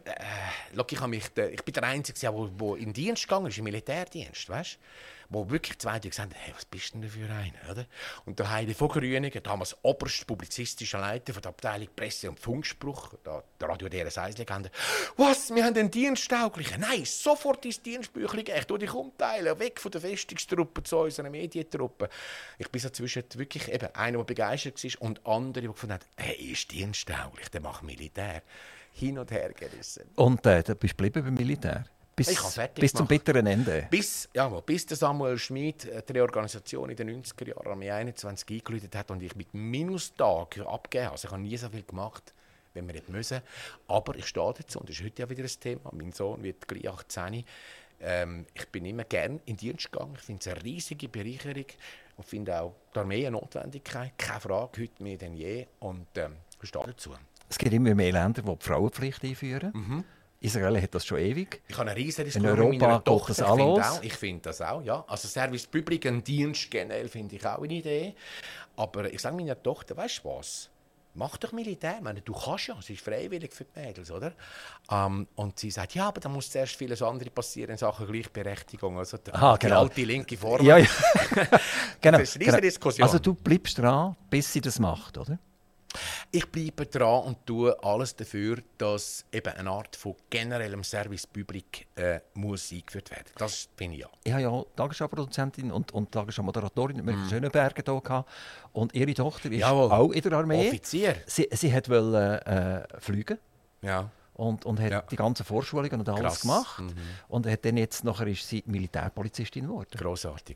ich bin der Einzige, der in den Dienst gegangen ist, im Militärdienst, weißt? Wo wirklich 2 gesagt haben, hey, was bist denn für einer? Oder? Und der Heidi von Grüningen, damals oberst publizistischer Leiter von der Abteilung Presse- und Funkspruch, der Radio DRS1-Legende. Was, wir haben einen Diensttauglichen? Nein, sofort ins Dienstbüchlein gehen, ich tue dich umteilen, weg von der Festungstruppe zu unserer Medientruppe. Ich bin so zwischen wirklich eben einer, der begeistert war, und andere, die gefunden haben, hey, ist dienstauglich, der macht Militär. Hin und her gerissen. Und da bist du geblieben beim Militär? Bis zum bitteren Ende? Bis der Samuel Schmid die Reorganisation in den 90er Jahren am 21 eingeläutet hat und ich mit Minustag abgegeben habe. Also ich habe nie so viel gemacht, wenn wir nicht müssen. Aber ich stehe dazu und das ist heute ja wieder ein Thema. Mein Sohn wird gleich 18. Ich bin immer gerne in den Dienst gegangen. Ich finde es eine riesige Bereicherung und finde auch die Armee eine Notwendigkeit. Keine Frage, heute mehr denn je. Und ich stehe dazu. Es gibt immer mehr Länder, die die Frauenpflicht einführen. Israel hat das schon ewig. Ich habe eine riesige Diskussion mit meiner Tochter. Ich finde das auch, ja. Also Service Public, ein Dienst generell, finde ich auch eine Idee. Aber ich sage meiner Tochter, weißt du was? Mach doch Militär. Ich meine, du kannst ja, es ist freiwillig für die Mädels, oder? Und sie sagt, ja, aber da muss zuerst vieles andere passieren in Sachen Gleichberechtigung. Also die alte linke Form. Ja. Genau. Das ist eine riesige Diskussion. Also du bleibst dran, bis sie das macht, oder? Ich bleibe dran und tue alles dafür, dass eben eine Art von generellem Service Public muss eingeführt werden. Das finde ich ja. Ich habe ja Tagesschau-Produzentin und Tagesschau-Moderatorin mit Schönenberger hier gehabt. Und ihre Tochter ist auch in der Armee. Offizier. Sie wollte fliegen. Ja. Und hat die ganzen Vorschulungen und alles gemacht. Und hat dann jetzt nachher ist sie Militärpolizistin geworden. Grossartig.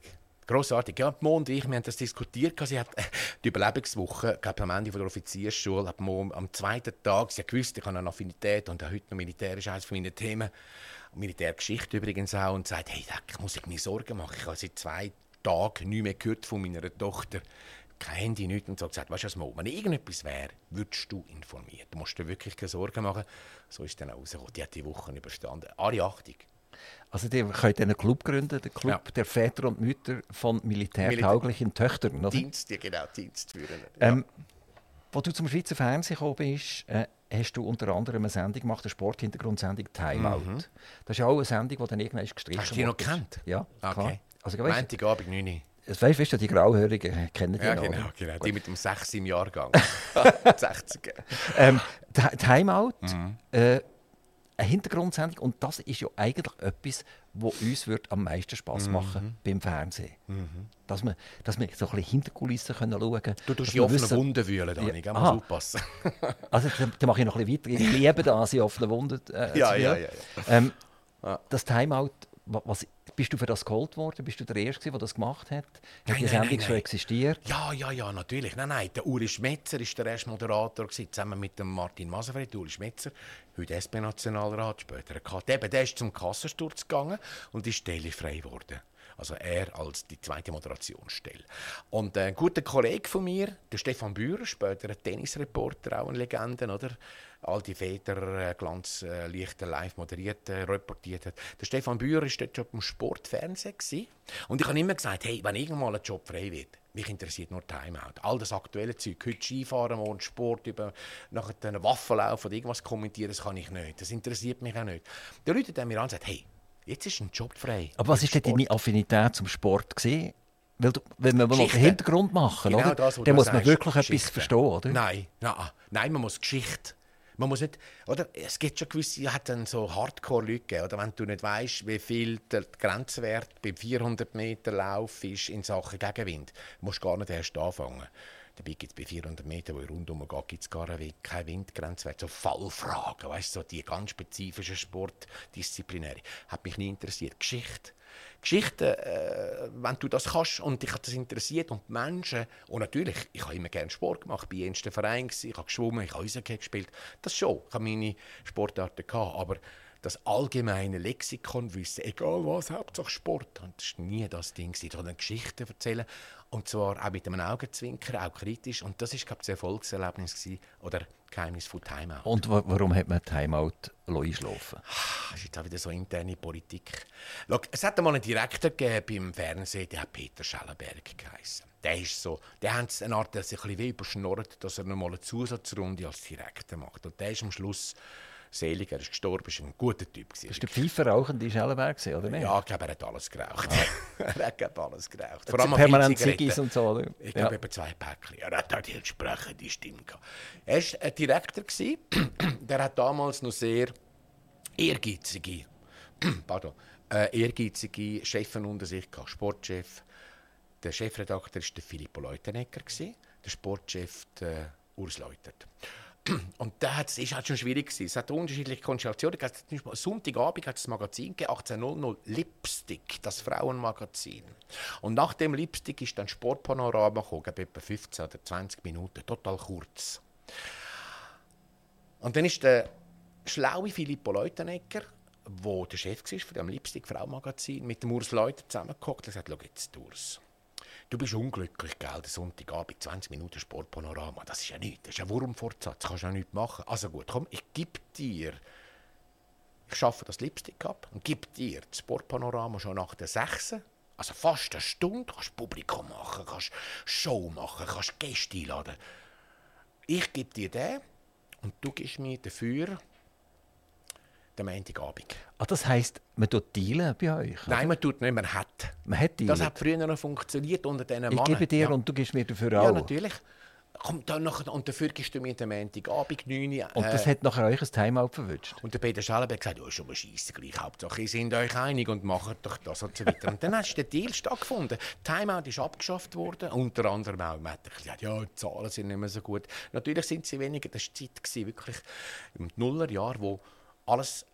Grossartig. Ja, Mo und ich, wir haben das diskutiert. Sie hat die Überlebenswoche, glaube am Ende der Offiziersschule, hat Mo am zweiten Tag, sie hat gewusst, ich habe eine Affinität und heute noch Militär ist eines meiner Themen. Militärgeschichte übrigens auch. Und sagt, hey, da muss ich mir Sorgen machen. Ich habe seit 2 Tagen nichts mehr gehört von meiner Tochter. Kein Handy, nichts. Und so gesagt, weißt du was, Mo, wenn irgendetwas wäre, würdest du informiert. Du musst dir wirklich keine Sorgen machen. So ist dann auch rausgekommen. Die hat die Woche überstanden. Alle Achtung. Also ihr könnt einen Club gründen, den Club der Väter und Mütter von militärtauglichen Töchtern. Oder? Dienstführenden. Als du zum Schweizer Fernsehen gekommen bist, hast du unter anderem eine Sendung gemacht, eine Sporthintergrundsendung «Timeout». Das ist ja auch eine Sendung, die dann irgendwann gestrichen wurde. Hast du die noch gekannt? Ja, klar. Okay. Also, Montagabend 9 Uhr. Weißt du, die Grauhörigen kennen die Ja, noch, genau. oder? Die mit dem 6 im Jahrgang. 60er. «Timeout», eine Hintergrundsendung. Und das ist ja eigentlich etwas, was uns am meisten Spass machen beim Fernsehen. Dass wir so ein bisschen Hinterkulissen schauen können. Du tust die offenen Wunden wühlen, Dani. Ja. Muss aufpassen. Also, dann mache ich noch ein bisschen weiter. Ich liebe das, in offenen Wunden zu wühlen. Das Timeout, bist du für das geholt worden? Bist du der Erste, der das gemacht hat? Hat die Sendung schon existiert? Ja, natürlich. Nein. Der Uri Schmetzer war der erste Moderator, zusammen mit dem Martin Masenfeld. Uri Schmetzer, heute SP-Nationalrat, später KT. Der ist zum Kassensturz gegangen und ist Stelle frei geworden. Also er als die zweite Moderationsstelle. Und ein guter Kollege von mir, der Stefan Bührer, später ein Tennisreporter, auch eine Legende, oder? All die Väter Glanzlichter live moderiert, reportiert hat. Der Stefan Bührer war dort schon beim Sportfernsehen. Und ich habe immer gesagt, hey, wenn irgendwann mal ein Job frei wird, mich interessiert nur Timeout. All das aktuelle Zeug, heute Skifahren, morgen Sport, nachher einen Waffellauf oder irgendwas kommentieren, das kann ich nicht. Das interessiert mich auch nicht. Die Leute haben mir an und gesagt, hey, jetzt ist ein Job frei. Aber was ist denn deine Affinität zum Sport gewesen? Weil wenn wir noch den Hintergrund machen, genau oder? Das, dann muss man wirklich etwas verstehen, oder? Nein, man muss Geschichte. Man muss nicht, oder? Es gibt schon gewisse, hat dann so Hardcore-Leute, oder? Wenn du nicht weißt, wie viel der Grenzwert beim 400 Meter Lauf ist in Sachen Gegenwind, musst du gar nicht erst anfangen. Dabei gibt es bei 400 Metern, wo ich rundum gehe, gibt's gar keinen Windgrenzwert. So Fallfragen, weißt du, so die ganz spezifischen Sportdisziplinäre. Hat mich nie interessiert. Geschichte, wenn du das kannst und dich hat das interessiert und die Menschen, und natürlich, ich habe immer gerne Sport gemacht, bei jensten Verein gsi, ich habe geschwommen, ich habe Eishockey gespielt, das schon, ich habe meine Sportarten gehabt, aber das allgemeine Lexikonwissen, egal was, Hauptsache Sport, das war nie das Ding, sondern Geschichten erzählen und zwar auch mit einem Augenzwinkern, auch kritisch und das war, glaube ich, das Erfolgserlebnis gewesen, oder Geheimnis von Timeout. Und warum hat man Timeout einschlafen? Das ist jetzt auch wieder so interne Politik. Schau, es hat einmal einen Direktor gegeben beim Fernsehen, der hat Peter Schellenberg geheißen. Der hat eine Art, der sich ein bisschen überschnurrt, dass er noch mal eine Zusatzrunde als Direktor macht. Und der ist am Schluss selig, er ist gestorben, ist ein guter Typ. Das war der pfeiferrauchende Schellenberg, oder nicht? Ja, ich glaube, er hat alles geraucht. Er hat alles geraucht. Vor allem permanent Ziggis und so, oder? Ich glaube, etwa 2 Päckchen. Er hat auch die entsprechende Stimme gehabt. Er war ein Direktor, der hat damals noch sehr ehrgeizige Chefs unter sich gehabt. Sportchef. Der Chefredakteur war der Filippo Leutenegger, der Sportchef der Urs Leutert. Und das ist halt schon schwierig gewesen. Es hat unterschiedliche Konstellationen. Sonntagabend hat es ein Magazin gegeben, 18:00 Lipstick, das Frauenmagazin. Und nach dem Lipstick ist dann Sportpanorama gekommen, etwa 15 oder 20 Minuten, total kurz. Und dann ist der schlaue Filippo Leutenegger, der der Chef war von dem Lipstick Frauenmagazin, mit dem Urs Leuter zusammengehockt und gesagt: Schau jetzt, Urs. Du bist unglücklich, gell? Der Sonntagabend, 20 Minuten Sportpanorama. Das ist ja nichts. Das ist ein Wurmfortsatz. Das kannst du ja nichts machen. Also gut, komm, ich schaffe das Lipstick ab und gebe dir das Sportpanorama schon nach der 6. Also fast eine Stunde. Du kannst Publikum machen, kannst Show machen, kannst Gäste einladen. Ich gebe dir den und du gibst mir dafür den Montagabend. Das heisst, man tut dealen bei euch? Nein, oder? Man tut nicht, man hat. Man hat dealen. Das hat früher noch funktioniert unter diesen Männern. Ich gebe dir und du gibst mir dafür auch? Ja, natürlich. Komm, dann nachher, und dafür gibst du mir den Montagabend 9 Uhr. Und das hat nachher euch ein Timeout verwünscht? Und der Peter Schellenberg gesagt: ja, ist schon mal scheisse gleich, Hauptsache ihr seid euch einig und macht doch das und so weiter. Und dann hat der Deal stattgefunden. Timeout ist abgeschafft worden, unter anderem auch. Man hat gesagt: ja, die Zahlen sind nicht mehr so gut. Natürlich sind sie weniger, das war die Zeit, wirklich im Nullerjahr, wo alles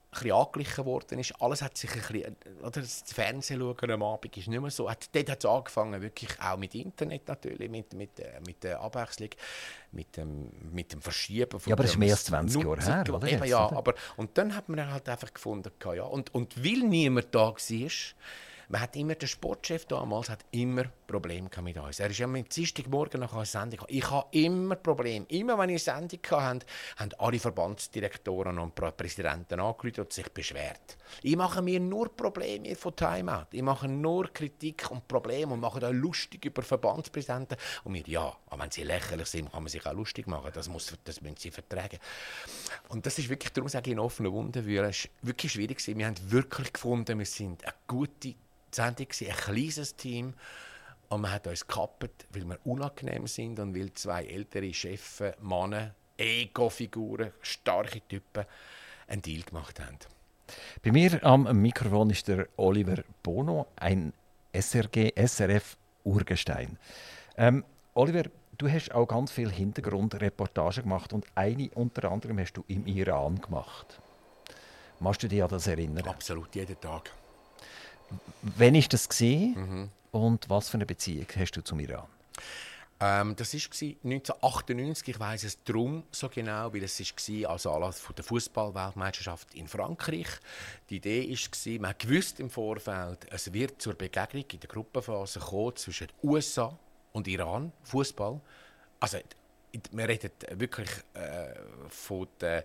bisschen angeglichen worden ist. Alles hat sich ein bisschen, oder das Fernsehen schauen am Abend ist nicht mehr so. Dort hat es angefangen, wirklich auch mit Internet natürlich, mit der Abwechslung, mit dem Verschieben von Ja, aber das ist mehr als 20 Jahre her, oder? Eben, Jetzt, ja, oder? aber und dann hat man halt einfach gefunden, ja, und weil niemand da war, man hat immer, der Sportchef damals hat immer Probleme mit uns. Er ist ja am Dienstagmorgen nach einer Sendung. Ich habe immer Probleme. Immer wenn ich eine Sendung hatte, haben alle Verbandsdirektoren und Präsidenten angerufen und sich beschwert. Ich mache mir nur Probleme von Timeout. Ich mache nur Kritik und Probleme und mache da lustig über Verbandspräsidenten. Und mir, ja, aber wenn sie lächerlich sind, kann man sich auch lustig machen. Das müssen sie vertragen. Und das ist wirklich, darum sage ich, in offenen Wunden, weil es wirklich schwierig war. Wir haben wirklich gefunden, wir sind eine gute Sendung, ein kleines Team. Und man hat uns gekappt, weil wir unangenehm sind und weil zwei ältere Chefs, Männer, Ego-Figuren, starke Typen einen Deal gemacht haben. Bei mir am Mikrofon ist der Oliver Bono, ein SRF-Urgestein. Oliver, du hast auch ganz viel Hintergrundreportagen gemacht und eine unter anderem hast du im Iran gemacht. Magst du dich an das erinnern? Absolut, jeden Tag. Wann war das und was für eine Beziehung hast du zum Iran? Das war 1998, ich weiss es darum so genau, weil es war als Anlass der Fußball-Weltmeisterschaft in Frankreich. Die Idee war, man wusste im Vorfeld, es wird zur Begegnung in der Gruppenphase kommen zwischen USA und Iran, Fußball. Also, wir reden wirklich von den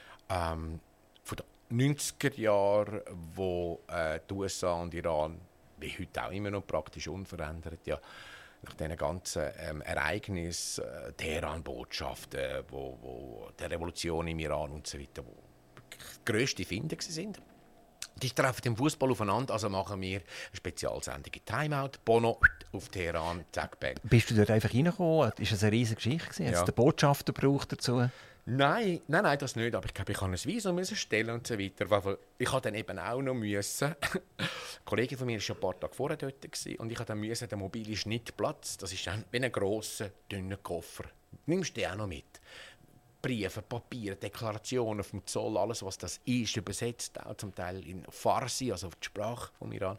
90er Jahren, wo die USA und Iran, wie heute auch immer noch praktisch unverändert, ja, nach diesen ganzen Ereignissen, Teheran-Botschaften, wo der Revolution im Iran und so weiter, wo die grösste Finden sind. Die treffen im Fußball aufeinander, also machen wir eine Spezialsendung in Timeout, Bono auf Teheran, zack, bang. Bist du dort einfach reingekommen? Ist es eine riesige Geschichte? Hat es den Botschafter gebraucht dazu? Nein, das nicht. Aber ich glaube, ich kann ein Visum stellen und so weiter. Weil ich habe dann eben auch noch müssen. Ein Kollege von mir war schon ein paar Tage vorher dort und ich habe dann müssen den mobilen Schnittplatz. Das ist dann wie ein grosser, dünner Koffer. Nimmst du den auch noch mit? Briefe, Papiere, Deklarationen vom Zoll, alles was das ist, übersetzt auch zum Teil in Farsi, also auf die Sprache vom Iran.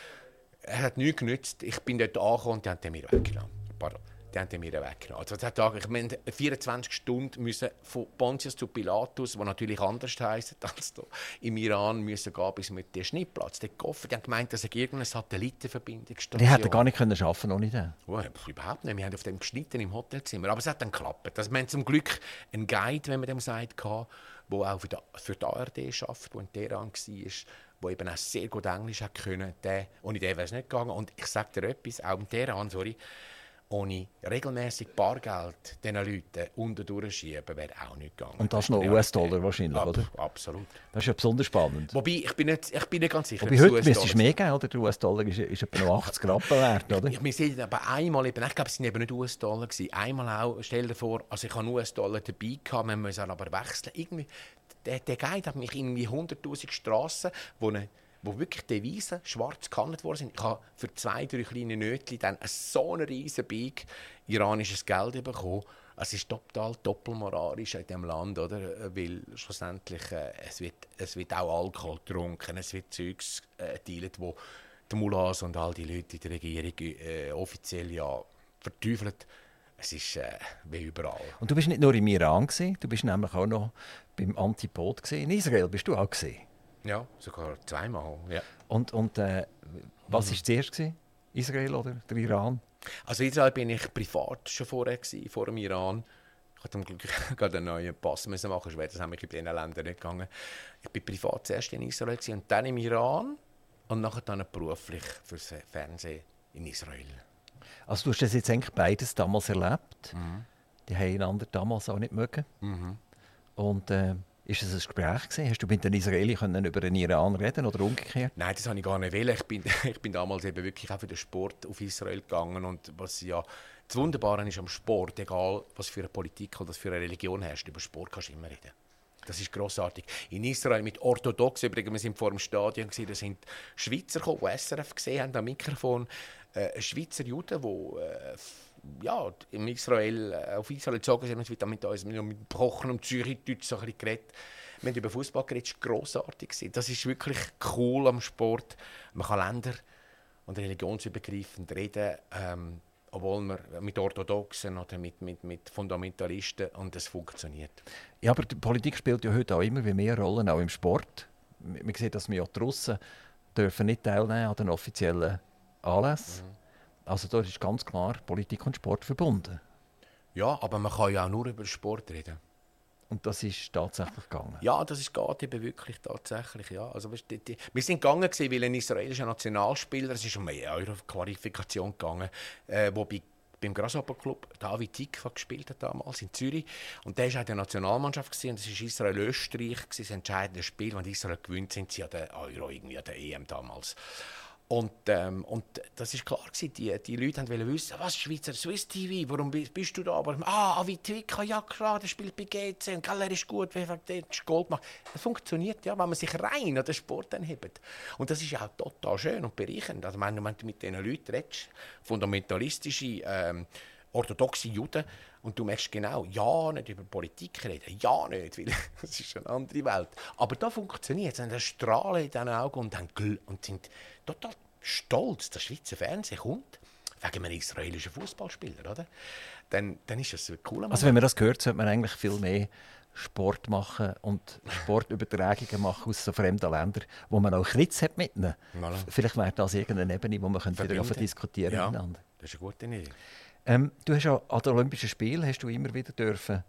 Es hat nichts genützt. Ich bin dort angekommen und die haben mir weggenommen. Pardon. Die haben mir weggenommen. Also, ich meine, 24 Stunden müssen von Pontius zu Pilatus, was natürlich anders heisst als da im Iran, müssen gehen bis mit dem Schnittplatz. Der Koffer, die haben gemeint, dass irgendeine Satellitenverbindungsstation. Die hätten gar nicht arbeiten ohne den. Oh, überhaupt nicht. Wir haben auf dem geschnitten im Hotelzimmer. Aber es hat dann geklappt. Also, wir haben zum Glück einen Guide, wenn man dem sagt, der auch für die ARD arbeitet, der in Teheran war, der eben auch sehr gut Englisch hat können. Ohne den wäre es nicht gegangen. Und ich sage dir etwas, auch in Teheran, ohne regelmäßig Bargeld diesen Leuten unten durchschieben, wäre auch nicht gegangen. Und das noch US-Dollar wahrscheinlich, oder? Absolut. Das ist ja besonders spannend. Wobei, ich bin nicht ganz sicher. Wobei heute müsste es mehr geben, oder? Der US-Dollar ist etwa noch 80 Rappen wert, oder? Wir sehen aber einmal, ich glaube, es waren eben nicht US-Dollar. Einmal auch, stell dir vor, also ich hatte US-Dollar dabei, wir müssen aber wechseln. Irgendwie, der Guide hat mich irgendwie 100'000 Strassen, wo wirklich Devisen schwarz gehandelt worden sind. Ich habe für 2-3 kleine Nötchen dann so einen riesen Big iranisches Geld bekommen. Es ist total doppelmoralisch in diesem Land, oder? Weil schlussendlich es wird auch Alkohol getrunken, es wird Zeugs geteilt, wo die Mullahs und all die Leute in der Regierung offiziell ja verteufeln. Es ist wie überall. Und du bist nicht nur im Iran gewesen, du bist nämlich auch noch beim Antipod gewesen. In Israel bist du auch gewesen. Ja, sogar zweimal. Ja. Und was war zuerst gewesen? Israel oder der Iran? Also Israel bin ich privat schon vorher gewesen, vor dem Iran. Ich musste zum Glück gerade einen neuen Pass machen, das haben wir in diesen Ländern nicht gegangen. Ich bin privat zuerst in Israel gewesen, und dann im Iran und nachher dann beruflich fürs Fernsehen in Israel. Also du hast das jetzt eigentlich beides damals erlebt. Mhm. Die haben einander damals auch nicht mögen. Mhm. Und ist es ein Gespräch gewesen? Hast du mit den Israelis über den Iran reden oder umgekehrt? Nein, das habe ich gar nicht wollen. Ich bin damals eben wirklich auch für den Sport auf Israel gegangen. Und was ja das Wunderbare ist am Sport, egal was für eine Politik oder was für eine Religion herrscht, über Sport kannst du immer reden. Das ist grossartig. In Israel mit Orthodox, übrigens, wir sind vor dem Stadion gewesen, da sind Schweizer gekommen, die SRF gesehen haben am Mikrofon, Schweizer Juden, die auf Israel gezogen sind und mit uns mit gebrochenem Zürichdeutsch so ein bisschen geredet. wir haben über Fußball geredet, das war grossartig. Das ist wirklich cool am Sport. Man kann Länder- und religionsübergreifend reden, obwohl man mit Orthodoxen oder mit Fundamentalisten, und das funktioniert. Ja, aber die Politik spielt ja heute auch immer mehr Rollen, auch im Sport. Man sieht, dass wir ja die Russen dürfen nicht teilnehmen an den offiziellen Anlässen. Also da ist ganz klar Politik und Sport verbunden. Ja, aber man kann ja auch nur über Sport reden. Und das ist tatsächlich gegangen. Ja, geht eben wirklich tatsächlich. Ja. Also, wir sind gegangen, weil ein israelischer Nationalspieler, es ist um eine Euro-Qualifikation gegangen, wo beim Grasshopper Club David Tikva gespielt hat damals in Zürich. Und der war auch in der Nationalmannschaft gewesen, und das war Israel-Österreich, das entscheidende Spiel. Wenn Israel gewinnt, sind sie an der Euro, irgendwie an der EM damals. Und das war klar, die Leute wollten wissen, was Schweizer Swiss TV, warum bist du da? Aber, Avi Twicka, ja klar, der spielt bei GC, und er ist gut, der hat Gold gemacht. Das funktioniert, ja, wenn man sich rein an den Sport hebt. Und das ist auch total schön und bereichernd. Also, wenn du mit diesen Leuten redest, fundamentalistische, orthodoxe Juden, und du merkst genau, ja, nicht über Politik reden, ja nicht, weil das ist eine andere Welt. Aber da funktioniert es, und strahlen in den Augen und sind total stolz, der Schweizer Fernsehen kommt, wegen einem israelischen Fußballspieler, oder? Dann ist das cool. Also wenn man das hört, sollte man eigentlich viel mehr Sport machen und Sportübertragungen machen aus so fremden Ländern, wo man auch Kritz hat mitnehmen. Voilà. Vielleicht wäre das irgendeine Ebene, wo man wieder diskutieren ja, miteinander. Das ist eine gute Idee. Du hast ja an den Olympischen Spielen hast du immer wieder dürfen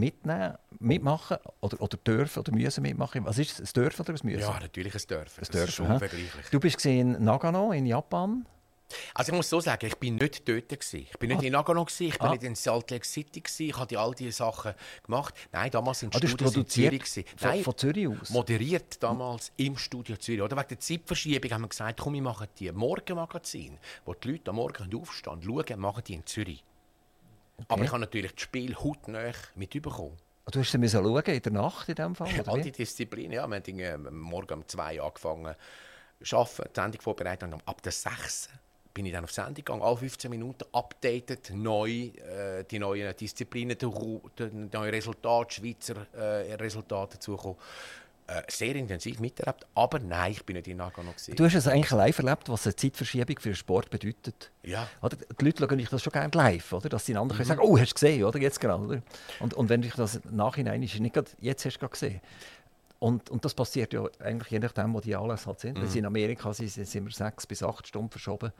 mitmachen oder dürfen oder müssen mitmachen. Was ist es, ein Dürfen oder ein Müssen? Ja, natürlich ein Dürfen. Das ist unvergleichlich. Du bist in Nagano in Japan. Also ich muss so sagen, ich bin nicht dort gewesen. Ich bin nicht in Nagano gewesen, ich bin nicht in Salt Lake City gewesen. Ich habe all diese Sachen gemacht. Nein, damals in Studios in Zürich gewesen. Nein, von Zürich aus? Moderiert damals im Studio Zürich. Oder wegen der Zeitverschiebung haben wir gesagt, komm, wir machen die Morgenmagazin, wo die Leute am Morgen aufstehen und schauen, machen die in Zürich. Okay. Aber ich habe natürlich das Spiel hautnah mitbekommen. Du musst schauen in der Nacht in diesem Fall? Oder all die Disziplinen, ja. Wir haben morgen um 2 Uhr angefangen zu arbeiten, die Sendung vorbereitet, und ab der 6 bin ich dann auf Sendung gegangen, alle 15 Minuten updated, neu, die neuen Disziplinen, die neuen Resultate, Schweizer Resultate dazugekommen. Sehr intensiv miterlebt, aber nein, ich bin nicht in Nagano gewesen. Du hast es eigentlich live erlebt, was eine Zeitverschiebung für den Sport bedeutet. Ja. Oder? Die Leute schauen das schon gerne live, oder? Dass sie einander können sagen, oh, hast du gesehen, oder? Jetzt gerade, oder? Und wenn ich das nachhinein ist, nicht gerade, jetzt hast du gerade gesehen. Und das passiert ja eigentlich je nachdem, wo die Anlässe halt sind. Wenn sie in Amerika sind, sind wir 6 bis 8 Stunden verschoben.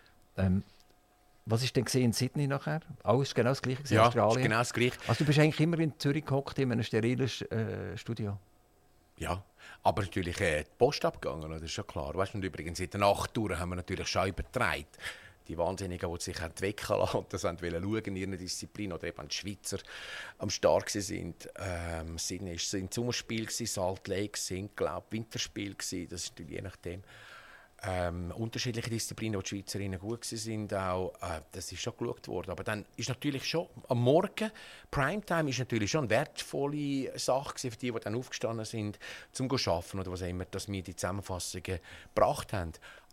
Was war denn in Sydney nachher? Alles genau das Gleiche in Australien? Ja, genau das Gleiche. Also du bist eigentlich immer in Zürich gehockt, in einem sterilen Studio? Ja, aber natürlich die Post abgegangen, das ist schon klar. Weißt du, und übrigens in den 8 Uhr haben wir natürlich schon übertragen. Die Wahnsinnigen, die sich wecken lassen und das schauen in ihrer Disziplin, oder eben die Schweizer am Start sind. Sydney war ein Sommerspiel, Salt Lake sind, glaube ich, Winterspiel. Das ist natürlich je nachdem. Unterschiedliche Disziplinen, wo die Schweizerinnen gut waren, auch, das ist schon geschaut worden. Aber dann ist natürlich schon am Morgen, Primetime ist natürlich schon eine wertvolle Sache für die dann aufgestanden sind, zum zu arbeiten oder was auch immer, dass wir die Zusammenfassungen gebracht haben.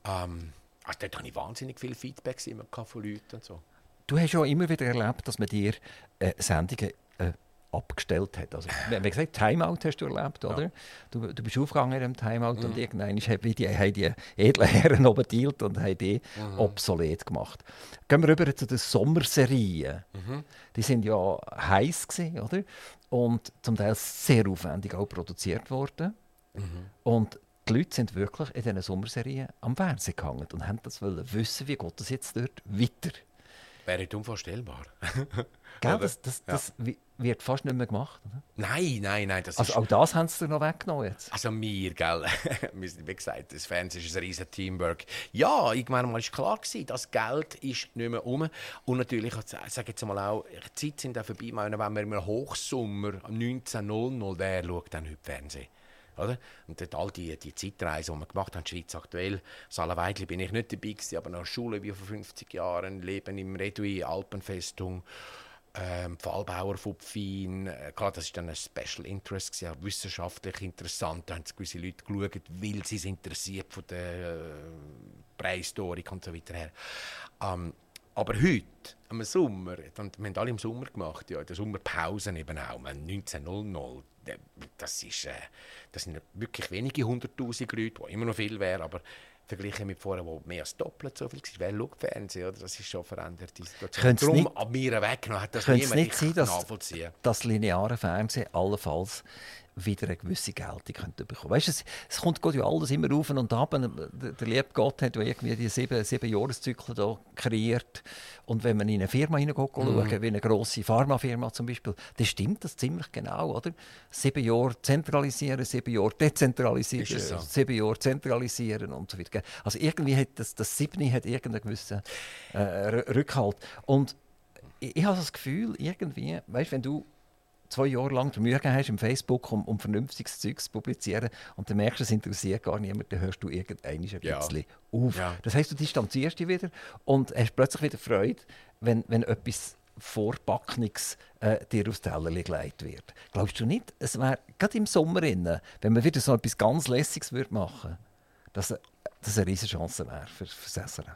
Also dort hatte ich wahnsinnig viel Feedback von Leuten und so. Du hast ja immer wieder erlebt, dass man dir Sendungen abgestellt hat. Also, wie gesagt, Timeout hast du erlebt, oder? Ja. Du bist aufgegangen in einem Timeout und irgendwann haben die edlen Herren oben dealt und haben die obsolet gemacht. Gehen wir rüber zu den Sommerserien. Die sind ja heiß gewesen, oder? Und zum Teil sehr aufwendig auch produziert worden. Und die Leute sind wirklich in diesen Sommerserien am Fernsehen gehangen und haben das wissen, wie geht das jetzt dort weiter. Wäre nicht unvorstellbar. Gell, das wird fast nicht mehr gemacht, oder? Nein. Also auch das haben sie noch weggenommen jetzt? Also wir, gell? Wie gesagt, das Fernsehen ist ein riesen Teamwork. Ja, irgendwann mal war klar gewesen, das Geld ist nicht mehr um. Und natürlich, ich sage jetzt mal auch, die Zeit sind auch vorbei. Wenn wir im Hochsommer 1900 wer schaut dann heute Fernsehen? Oder? Und dort all die Zeitreisen, die wir gemacht haben, Schweiz aktuell, Salaweidli bin ich nicht dabei gewesen, aber nach Schule wie vor 50 Jahren, Leben im Redui, Alpenfestung, Pfahlbauer von Pfin. Klar, das war dann ein Special Interest gewesen, auch wissenschaftlich interessant. Da haben gewisse Leute geschaut, weil sie es interessiert von der Prähistorik und so weiter her. Aber heute, im Sommer, wir haben alle im Sommer gemacht, ja, in der Sommerpause eben auch, 1900, das sind wirklich wenige 100'000 Leute, die immer noch viel wären, aber verglichen mit vorher, wo mehr als doppelt so viel war. Wer schaut Fernsehen? Oder? Das ist schon verändert, die Situation. Darum an mir weggenommen hat das niemand nicht sein, nachvollziehen. Das lineare Fernsehen allenfalls wieder eine gewisse Geltung könnte bekommen. Weißt, es geht ja alles immer auf und ab. Der liebe Gott hat ja irgendwie die 7 Jahreszyklen da kreiert. Und wenn man in eine Firma hineingeht, wie eine grosse Pharmafirma zum Beispiel, dann stimmt das ziemlich genau, oder? 7 Jahre zentralisieren, 7 Jahre dezentralisieren, so. 7 Jahre zentralisieren und so weiter. Also irgendwie hat das 7 hat irgendeinen gewissen Rückhalt. Und ich habe das Gefühl, irgendwie, weißt, wenn du 2 Jahre lang die Mühe hast, im Facebook um vernünftiges Zeug zu publizieren und dann merkst du, es interessiert gar niemand, dann hörst du irgendwann ein bisschen auf. Ja. Das heisst, du distanzierst dich wieder und hast plötzlich wieder Freude, wenn etwas Vorbackenes dir aufs Tellerchen gelegt wird. Glaubst du nicht, es wäre gerade im Sommer, wenn man wieder so etwas ganz Lässiges machen würde, dass das eine riesige Chance wäre für das SRF?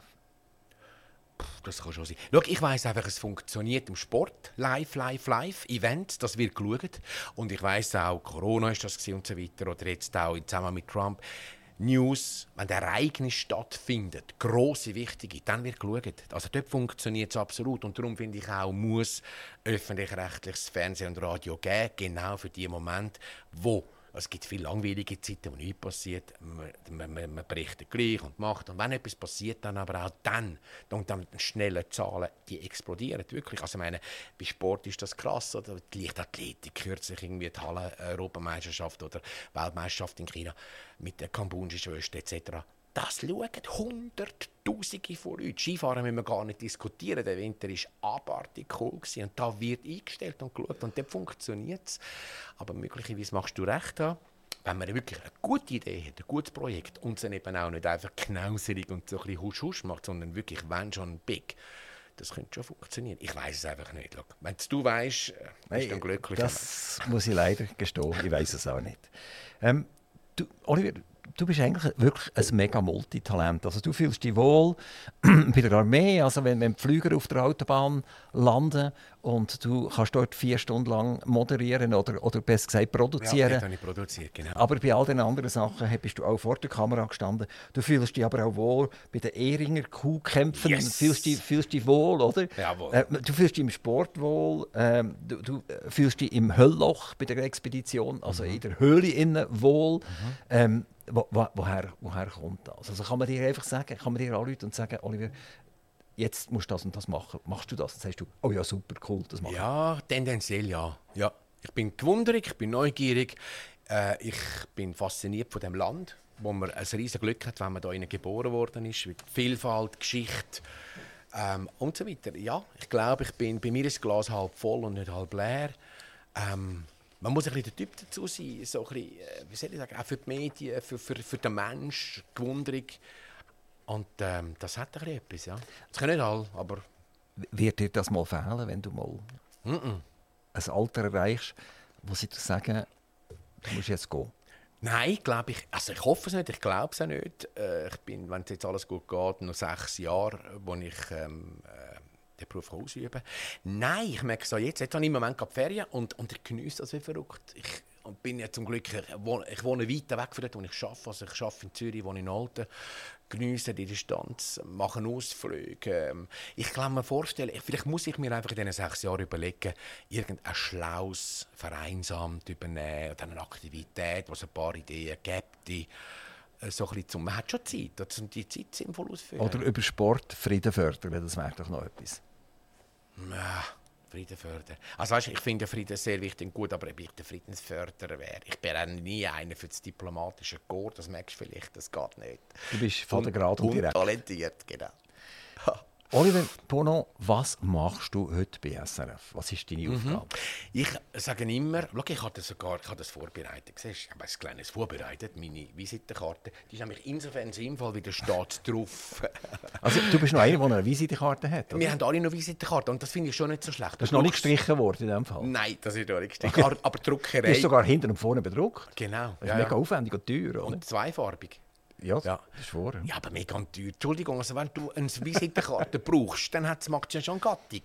Das kann schon sein. Schau, ich weiss einfach, es funktioniert im Sport. Live, Events, das wird geschaut. Und ich weiss auch, Corona ist das und so weiter. Oder jetzt auch zusammen mit Trump. News, wenn ein Ereignis stattfindet, grosse, wichtige, dann wird geschaut. Also dort funktioniert es absolut. Und darum finde ich auch, muss öffentlich-rechtliches Fernsehen und Radio geben, genau für die Momente, wo es gibt viele langweilige Zeiten, wo nichts passiert. Man berichtet gleich und macht. Und wenn etwas passiert, dann aber auch dann schnelle Zahlen, die explodieren. Wirklich. Also, ich meine, bei Sport ist das krass. Oder die Leichtathletik, kürzlich irgendwie die Halle-Europameisterschaft oder Weltmeisterschaft in China mit der kambodschischen Schwester etc. Das schauen Hunderttausende von Leuten. Skifahren müssen wir gar nicht diskutieren. Der Winter war abartig cool gewesen. Und da wird eingestellt und geschaut. Und dort funktioniert es. Aber möglicherweise machst du recht haben, wenn man wirklich eine gute Idee hat, ein gutes Projekt und es eben auch nicht einfach knauserig und so ein bisschen husch-husch macht, sondern wirklich, wenn schon big, das könnte schon funktionieren. Ich weiss es einfach nicht. Schau, wenn du weißt, bist du dann glücklich. Das muss ich leider gestehen. Ich weiss es auch nicht. Oliver, du bist eigentlich wirklich ein mega Multitalent. Also du fühlst dich wohl bei der Armee, also wenn die Flüger auf der Autobahn landen und du kannst dort 4 Stunden lang moderieren oder besser gesagt produzieren. Ja, habe ich produziert, genau. Aber bei all den anderen Sachen bist du auch vor der Kamera gestanden. Du fühlst dich aber auch wohl bei den Ehringer Kuhkämpfen. Yes. Fühlst dich wohl, oder? Jawohl. Du fühlst dich im Sport wohl. Du fühlst dich im Höllloch bei der Expedition, also in der Höhle innen wohl. Woher kommt das? Also kann man dir einfach sagen, kann man dir anrufen und sagen, Oliver, jetzt musst du das und das machen. Machst du das? Dann sagst du, oh ja, super, cool, das mache ich. Ja, tendenziell ja. Ich bin gewundert, ich bin neugierig. Ich bin fasziniert von dem Land, wo man ein riesiges Glück hat, wenn man da geboren worden ist. Mit Vielfalt, Geschichte und so weiter. Ja, ich glaube, bei mir ist das Glas halb voll und nicht halb leer. Man muss ein bisschen der Typ dazu sein, so ein bisschen, wie soll ich sagen, auch für die Medien, für den Menschen, Gewunderung. Und das hat ein bisschen etwas, ja. Das können nicht alle, aber... Wird dir das mal fehlen, wenn du mal ein Alter erreichst, wo sie dir sagen, du musst jetzt gehen? Nein, glaube ich. Also ich hoffe es nicht, ich glaube es auch nicht. Ich bin, wenn jetzt alles gut geht, noch 6 Jahre, wo ich den Beruf ausüben kann. Nein, ich merke so jetzt habe ich im Moment gerade Ferien und ich genieße das wie verrückt. Ich bin ja zum Glück, ich wohne weit weg von dort, wo ich arbeite. Also ich arbeite in Zürich, wohne in Olten, genieße die Distanz, mache Ausflüge. Ich kann mir vorstellen, vielleicht muss ich mir einfach in diesen 6 Jahren überlegen, irgendein schlaues Vereinsamt übernehmen oder eine Aktivität, wo es ein paar Ideen gibt. So ein bisschen man hat schon Zeit, die Zeit sinnvoll ausführen. Oder über Sport Frieden fördern, das wäre doch noch etwas. Ja, Frieden fördern. Also weißt, ich finde Frieden sehr wichtig und gut, aber ob ich der Friedensförderer wäre. Ich bin auch nie einer für das diplomatische Korps, das merkst du vielleicht, das geht nicht. Du bist von der Grad und direkt. Talentiert, genau. Oliver Pono, was machst du heute bei SRF? Was ist deine Aufgabe? Ich sage immer, schau, ich habe das vorbereitet. Siehst, ich habe ein kleines vorbereitet, meine Visitenkarte. Die ist nämlich insofern sinnvoll, wie da steht drauf. Also du bist noch einer, der eine Visitenkarte hat, oder? Wir haben alle noch Visitenkarten und das finde ich schon nicht so schlecht. Das ist noch nicht gestrichen worden in diesem Fall? Nein, das ist noch nicht gestrichen. Aber Druckerei... Die ist sogar hinten und vorne bedruckt. Genau. Das ist mega aufwendig und teuer, oder? Und zweifarbig. Ja, das ist wahr. Ja, aber mega teuer. Entschuldigung, also wenn du eine Visitenkarte brauchst, dann macht es ja schon Gattung.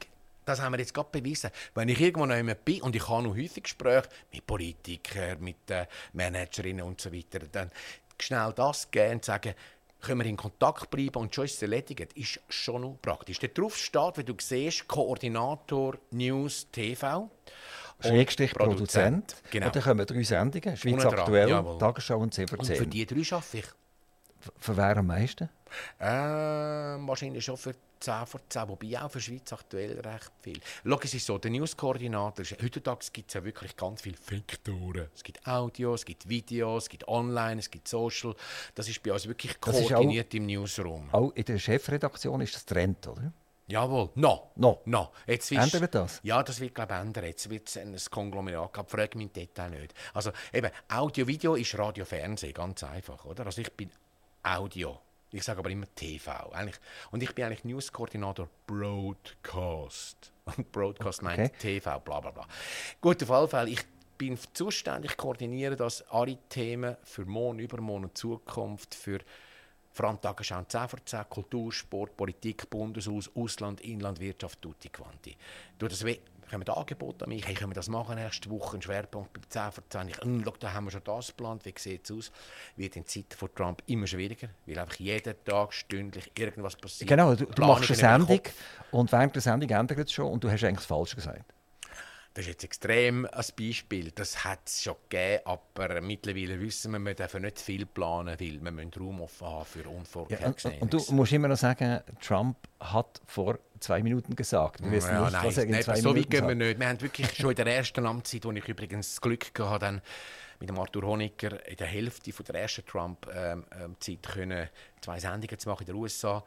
Das haben wir jetzt gerade bewiesen. Wenn ich irgendwo noch jemand bin und ich habe noch häufig Gespräche mit Politikern, mit Managerinnen und so weiter, dann schnell das geben und sagen, können wir in Kontakt bleiben und schon ist es erledigt, ist schon noch praktisch. Darauf steht, wie du siehst, Koordinator News TV. Schrägstrich Produzent. Genau. Und dann kommen 3 Sendungen, Schweiz Unten dran, aktuell, jawohl. Tagesschau und 10 vor Und 10. für die 3 arbeite ich. Für wer am meisten? Wahrscheinlich schon für 10 vor 10, wobei auch für Schweiz aktuell recht viel. Schau, es ist so, der News-Koordinator, heutzutage gibt es ja wirklich ganz viele Faktoren. Es gibt Audio, es gibt Video, es gibt Online, es gibt Social. Das ist bei uns wirklich koordiniert im Newsroom. Auch in der Chefredaktion ist das Trend, oder? Jawohl, no. Jetzt Ändert das? Ja, das wird, glaube ich, ändern. Jetzt wird es ein Konglomerat geben. Frage mich im Detail nicht. Also eben, Audio, Video ist Radio, Fernsehen, ganz einfach, oder? Also ich bin Audio. Ich sage aber immer TV. Eigentlich. Und ich bin eigentlich News-Koordinator Broadcast. Und Broadcast meint TV, bla bla bla. Gut, auf jeden Fall, ich bin zuständig, koordiniere das alle Themen für morgen, übermorgen und Zukunft, für vor allem Tagesschau 10 vor 10, Kultur, Sport, Politik, Bundeshaus, Ausland, Inland, Wirtschaft, tutti quanti. Durch das kommen Angebote an mich, hey, können wir das machen nächste Woche, ein Schwerpunkt bei 10 vor 10. Schau, da haben wir schon das geplant, wie sieht es aus? Wird in Zeiten von Trump immer schwieriger, weil einfach jeden Tag, stündlich irgendwas passiert. Genau, du machst eine Sendung und während der Sendung ändert es schon und du hast eigentlich das Falsche gesagt. Das ist jetzt extrem ein Beispiel. Das hat es schon gegeben, aber mittlerweile wissen wir dürfen nicht viel planen, weil wir müssen Raum offen haben für Unvorhergesehenes. Und du musst immer noch sagen, Trump hat vor 2 Minuten gesagt. Wir wissen nicht, was er in 2 Minuten so weit gehen wir sagt. nicht. Wir haben wirklich schon in der ersten Amtszeit, wo ich übrigens das Glück hatte, dann mit dem Arthur Honegger in der Hälfte von der ersten Trump-Zeit 2 Sendungen zu machen in den USA,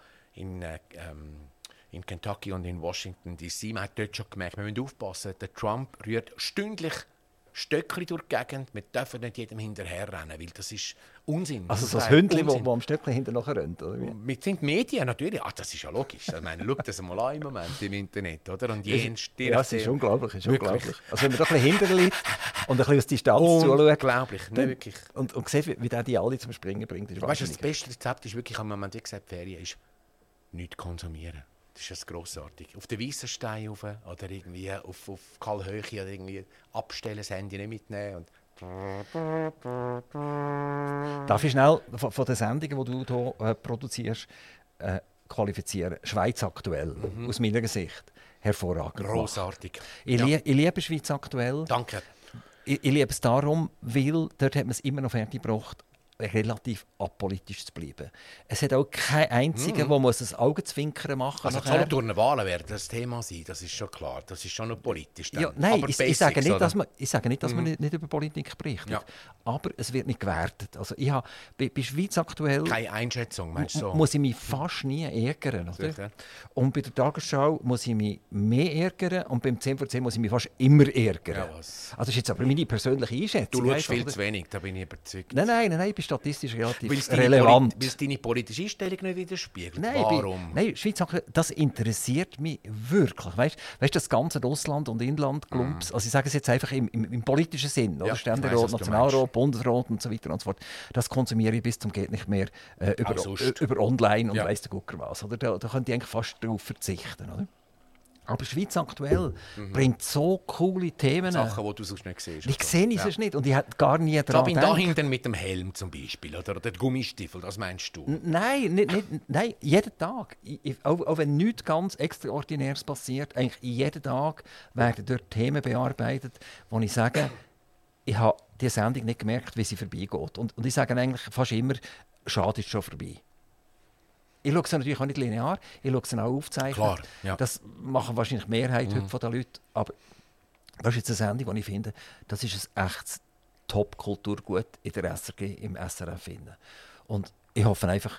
in Kentucky und in Washington DC. Man hat dort schon gemerkt, wir müssen aufpassen. Der Trump rührt stündlich Stöckli durch die Gegend. Wir dürfen nicht jedem hinterherrennen, weil das ist Unsinn. Also so ein Hündchen, das am Stöckli hinterher rennt, oder wie? Mit den Medien natürlich. Das ist ja logisch. Ich meine, schau das mal an im Moment im Internet, oder? Und ja, es ist unglaublich. Also wenn man da ein bisschen hinterliegt und ein bisschen aus Distanz zuschaut. Unglaublich, dann, wirklich. Und sieht, wie der die alle zum Springen bringt. Ist weißt du, das beste Rezept ist wirklich, am Moment, wie gesagt, Ferien ist nichts konsumieren. Das ist grossartig. Auf den weißen Stein rauf, oder irgendwie auf Kallhöhe oder irgendwie abstellen, das Handy nicht mitnehmen. Und darf ich schnell von den Sendungen, die du hier produzierst, qualifizieren? Schweiz aktuell, aus meiner Sicht. Hervorragend. Grossartig. Ich liebe Schweiz aktuell. Danke. Ich liebe es darum, weil dort hat man es immer noch fertig gebracht, relativ apolitisch zu bleiben. Es hat auch keinen einzigen, der muss ein Augenzwinkern machen muss. Also Solothurner Wahlen werden das Thema sein, das ist schon klar. Das ist schon noch politisch. Ja, nein, aber ich sage nicht, dass man Mhm. nicht über Politik berichtet. Ja. Aber es wird nicht gewertet. Also ich habe bei Schweiz aktuell keine Einschätzung, meinst du so? muss ich mich fast nie ärgern. Oder? Sicher. Und bei der Tagesschau muss ich mich mehr ärgern und beim 10 vor 10 muss ich mich fast immer ärgern. Ja, was? Also das ist jetzt aber meine persönliche Einschätzung. Du schaust weißt, viel oder? zu wenig, da bin ich überzeugt. Nein, ich bin statistisch relativ Weil es relevant. deine politische Einstellung nicht widerspiegelt. Nein, Warum? Nein, Schweiz, das interessiert mich wirklich. Weißt du, das ganze Russland- und Inland-Glumps, also ich sage es jetzt einfach im politischen Sinn, oder? Ja, Ständerat, ich weiss, was du Nationalrat, Bundesrat und so weiter und so fort, das konsumiere ich bis zum geht nicht mehr über Online und weiss der Gucker was. Oder? Da könnte ich eigentlich fast darauf verzichten. Oder? Aber Schweiz aktuell bringt so coole Themen. Sachen, die du sonst nicht siehst. Ich sehe es sonst nicht und ich hätte gar nie daran Sabine gedacht. dahinter mit dem Helm zum Beispiel oder der Gummistiefel, das meinst du? Nein, nein, jeden Tag. Auch wenn nichts ganz Extraordinäres passiert, eigentlich jeden Tag werden dort Themen bearbeitet, wo ich sage, ich habe die Sendung nicht gemerkt, wie sie vorbeigeht. Und ich sage eigentlich fast immer, schade, ist schon vorbei. Ich schaue sie natürlich auch nicht linear, ich schaue sie auch aufzeichnen. Klar, ja. Das machen wahrscheinlich die Mehrheit heute von den Leuten. Aber das ist jetzt eine Sendung, die ich finde, das ist ein echtes Top-Kulturgut in der SRG, im SRF finden. Und ich hoffe einfach,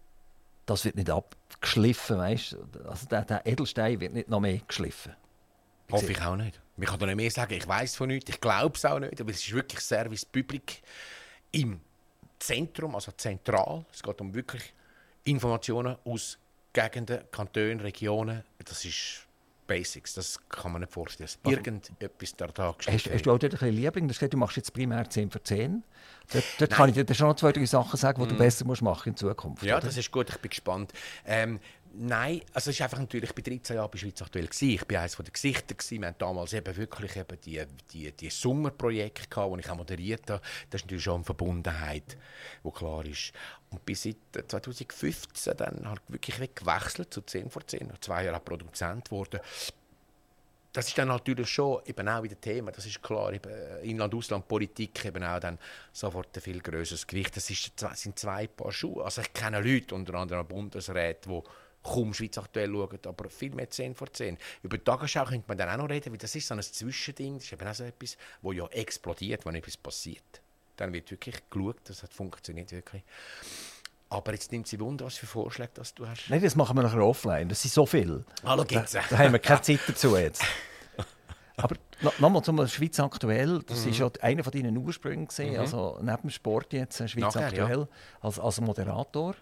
das wird nicht abgeschliffen, weißt? Also der Edelstein wird nicht noch mehr geschliffen. Hoffe ich auch nicht. Ich kann da nicht mehr sagen, ich weiss von nichts, ich glaube es auch nicht, aber es ist wirklich Service Public im Zentrum, also zentral. Es geht um wirklich Informationen aus Gegenden, Kantonen, Regionen. Das ist Basics, das kann man nicht vorstellen. Dass irgendetwas der Tag Hast du auch dort ein bisschen Liebling? Du machst jetzt primär 10 für 10. Dort kann ich dir schon noch 2, 3 Sachen sagen, die du besser machen musst in Zukunft. Ja, oder? das ist gut, ich bin gespannt. Nein, also es ist einfach natürlich, ich war 13 Jahre bei Schweiz aktuell gewesen. Ich war eines der Gesichter gewesen. Wir hatten damals wirklich die Sommerprojekte gehabt, die ich auch moderiert habe. Das ist natürlich schon eine Verbundenheit, die klar ist. Und bis seit 2015 dann halt wirklich gewechselt zu 10 vor 10. Nach 2 Jahren Produzent geworden. Das ist dann natürlich schon eben auch wieder Thema. Das ist klar, Inland-Ausland-Politik eben auch dann sofort ein viel grösseres Gewicht. Das sind 2 Paar Schuhe. Also ich kenne Leute, unter anderem Bundesräte, die kaum Schweiz aktuell schauen, aber viel mehr 10 vor 10. Über die Tagesschau könnte man dann auch noch reden, weil das ist so ein Zwischending. Das ist eben auch so etwas, das ja explodiert, wenn etwas passiert. Dann wird wirklich geschaut, das hat funktioniert wirklich. Aber jetzt nimmt sie Wunder, was für Vorschläge das du hast. Nein, das machen wir nachher offline. Das sind so viel. Hallo, geht's? Da haben wir keine Zeit dazu jetzt. Aber nochmal zum Schweiz aktuell. Das war ja einer von deinen Ursprüngen. Also neben dem Sport jetzt Schweiz nachher, aktuell als Moderator.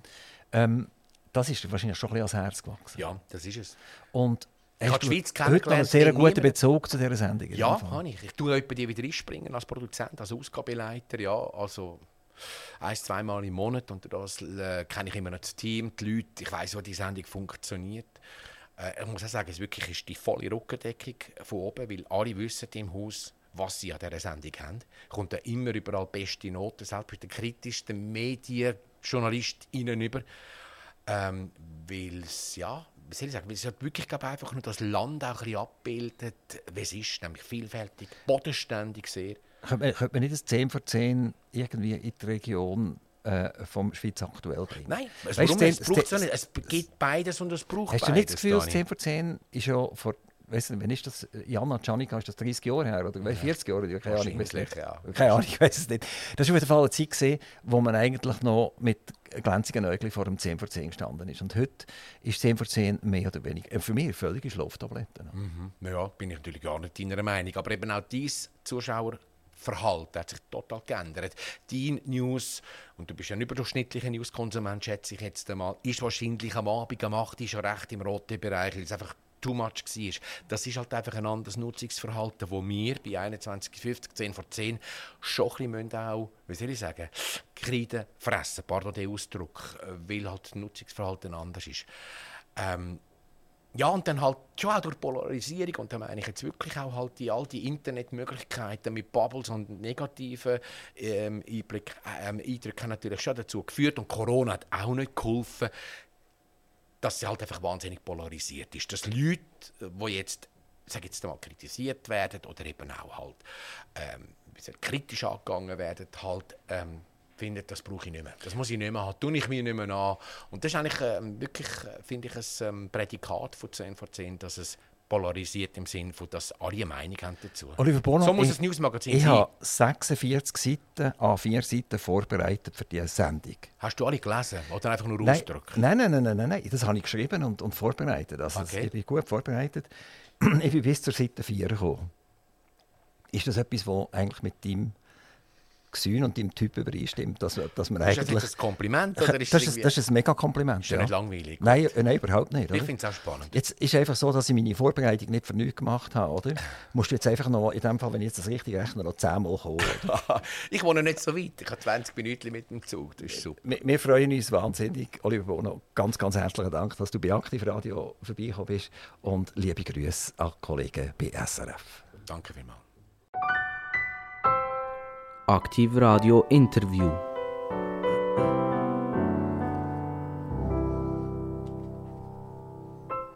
Das ist dir wahrscheinlich schon ein bisschen ans Herz gewachsen. Ja, das ist es. Und ich habe die Schweiz heute noch einen kennengelernt. sehr guten Bezug zu dieser Sendung. Ja, habe ich. Ich tue etwa die wieder einspringen als Produzent, als Ausgabeleiter. Ja, also 1-2 Mal im Monat. Und das kenne ich immer noch das Team, die Leute. Ich weiss, wie die Sendung funktioniert. Ich muss auch sagen, es wirklich ist die volle Rückendeckung von oben, weil alle wissen im Haus, was sie an dieser Sendung haben. Kommt da immer überall beste Noten, selbst bei den kritischsten Medienjournalisten über. Weil es, ja, wie soll ich sagen, weil es halt wirklich einfach nur das Land auch ein bisschen abbildet, wie es ist, nämlich vielfältig, bodenständig sehr. Könnte man nicht das 10 vor 10 irgendwie in die Region vom Schweiz aktuell bringen? Nein, es gibt beides und es braucht beides. Hast du nicht das Gefühl, das 10 vor 10 ist ja vor, weiss nicht, wann ist das? Jana Giannica, ist das 30 Jahre her oder 40 Jahre? Keine Ahnung, ich weiß es nicht. Das war auf jeden Fall eine Zeit gewesen, wo man eigentlich noch mit glänzigen Äuglein vor dem 10 vor 10 gestanden ist. Und heute ist 10 vor 10 mehr oder weniger, für mich völlige Schlaftabletten. Ja, bin ich natürlich gar nicht deiner Meinung. Aber eben auch dieses Zuschauerverhalten hat sich total geändert. Dein News, und du bist ja ein überdurchschnittlicher Newskonsument, schätze ich jetzt einmal, ist wahrscheinlich am Abend, am 8 Uhr schon recht im roten Bereich, weil es einfach too much war. Das ist halt einfach ein anderes Nutzungsverhalten, das wir bei 21:50, 10 vor 10 schon ein bisschen auch, wie soll ich sagen, Kreide fressen, pardon den Ausdruck, weil halt das Nutzungsverhalten anders ist. Ja, und dann halt schon auch durch Polarisierung, und da meine ich jetzt wirklich auch halt all die Internetmöglichkeiten mit Bubbles und negativen Eindrücken haben natürlich schon dazu geführt, und Corona hat auch nicht geholfen, dass sie halt einfach wahnsinnig polarisiert ist. Dass Leute, die jetzt, sag jetzt mal, kritisiert werden oder eben auch halt kritisch angegangen werden, halt finden, das brauche ich nicht mehr. Das muss ich nicht mehr haben, tue ich mir nicht mehr an. Und das ist eigentlich wirklich, finde ich, ein Prädikat von 10 vor 10, dass es polarisiert im Sinne von, dass alle eine Meinung haben dazu. Oliver Bono, so muss ein Newsmagazin sein. Ich habe 46 Seiten, A4 Seiten vorbereitet für diese Sendung. Hast du alle gelesen oder einfach nur ausgedruckt? Nein. Das habe ich geschrieben und vorbereitet. Also ich bin gut vorbereitet. Ich bin bis zur Seite 4 gekommen. Ist das etwas, das eigentlich mit deinem Gesün und deinem Typ übereinstimmt? Dass man ist das jetzt ein Kompliment? Oder ist das ist ein Mega-Kompliment. Ist ja nicht langweilig? Nein, überhaupt nicht. Ich finde es auch spannend. Jetzt ist es einfach so, dass ich meine Vorbereitung nicht für nichts gemacht habe, oder? Musst du jetzt einfach noch, in dem Fall, wenn ich jetzt das richtig rechne, noch 10-mal kommen. Ich wohne nicht so weit. Ich habe 20 Minuten mit dem Zug. Das ist super. Wir freuen uns wahnsinnig. Oliver Bono, ganz, ganz herzlichen Dank, dass du bei Aktiv Radio vorbeigekommen bist. Und liebe Grüße an die Kollegen bei SRF. Danke vielmals. Aktiv Radio Interview.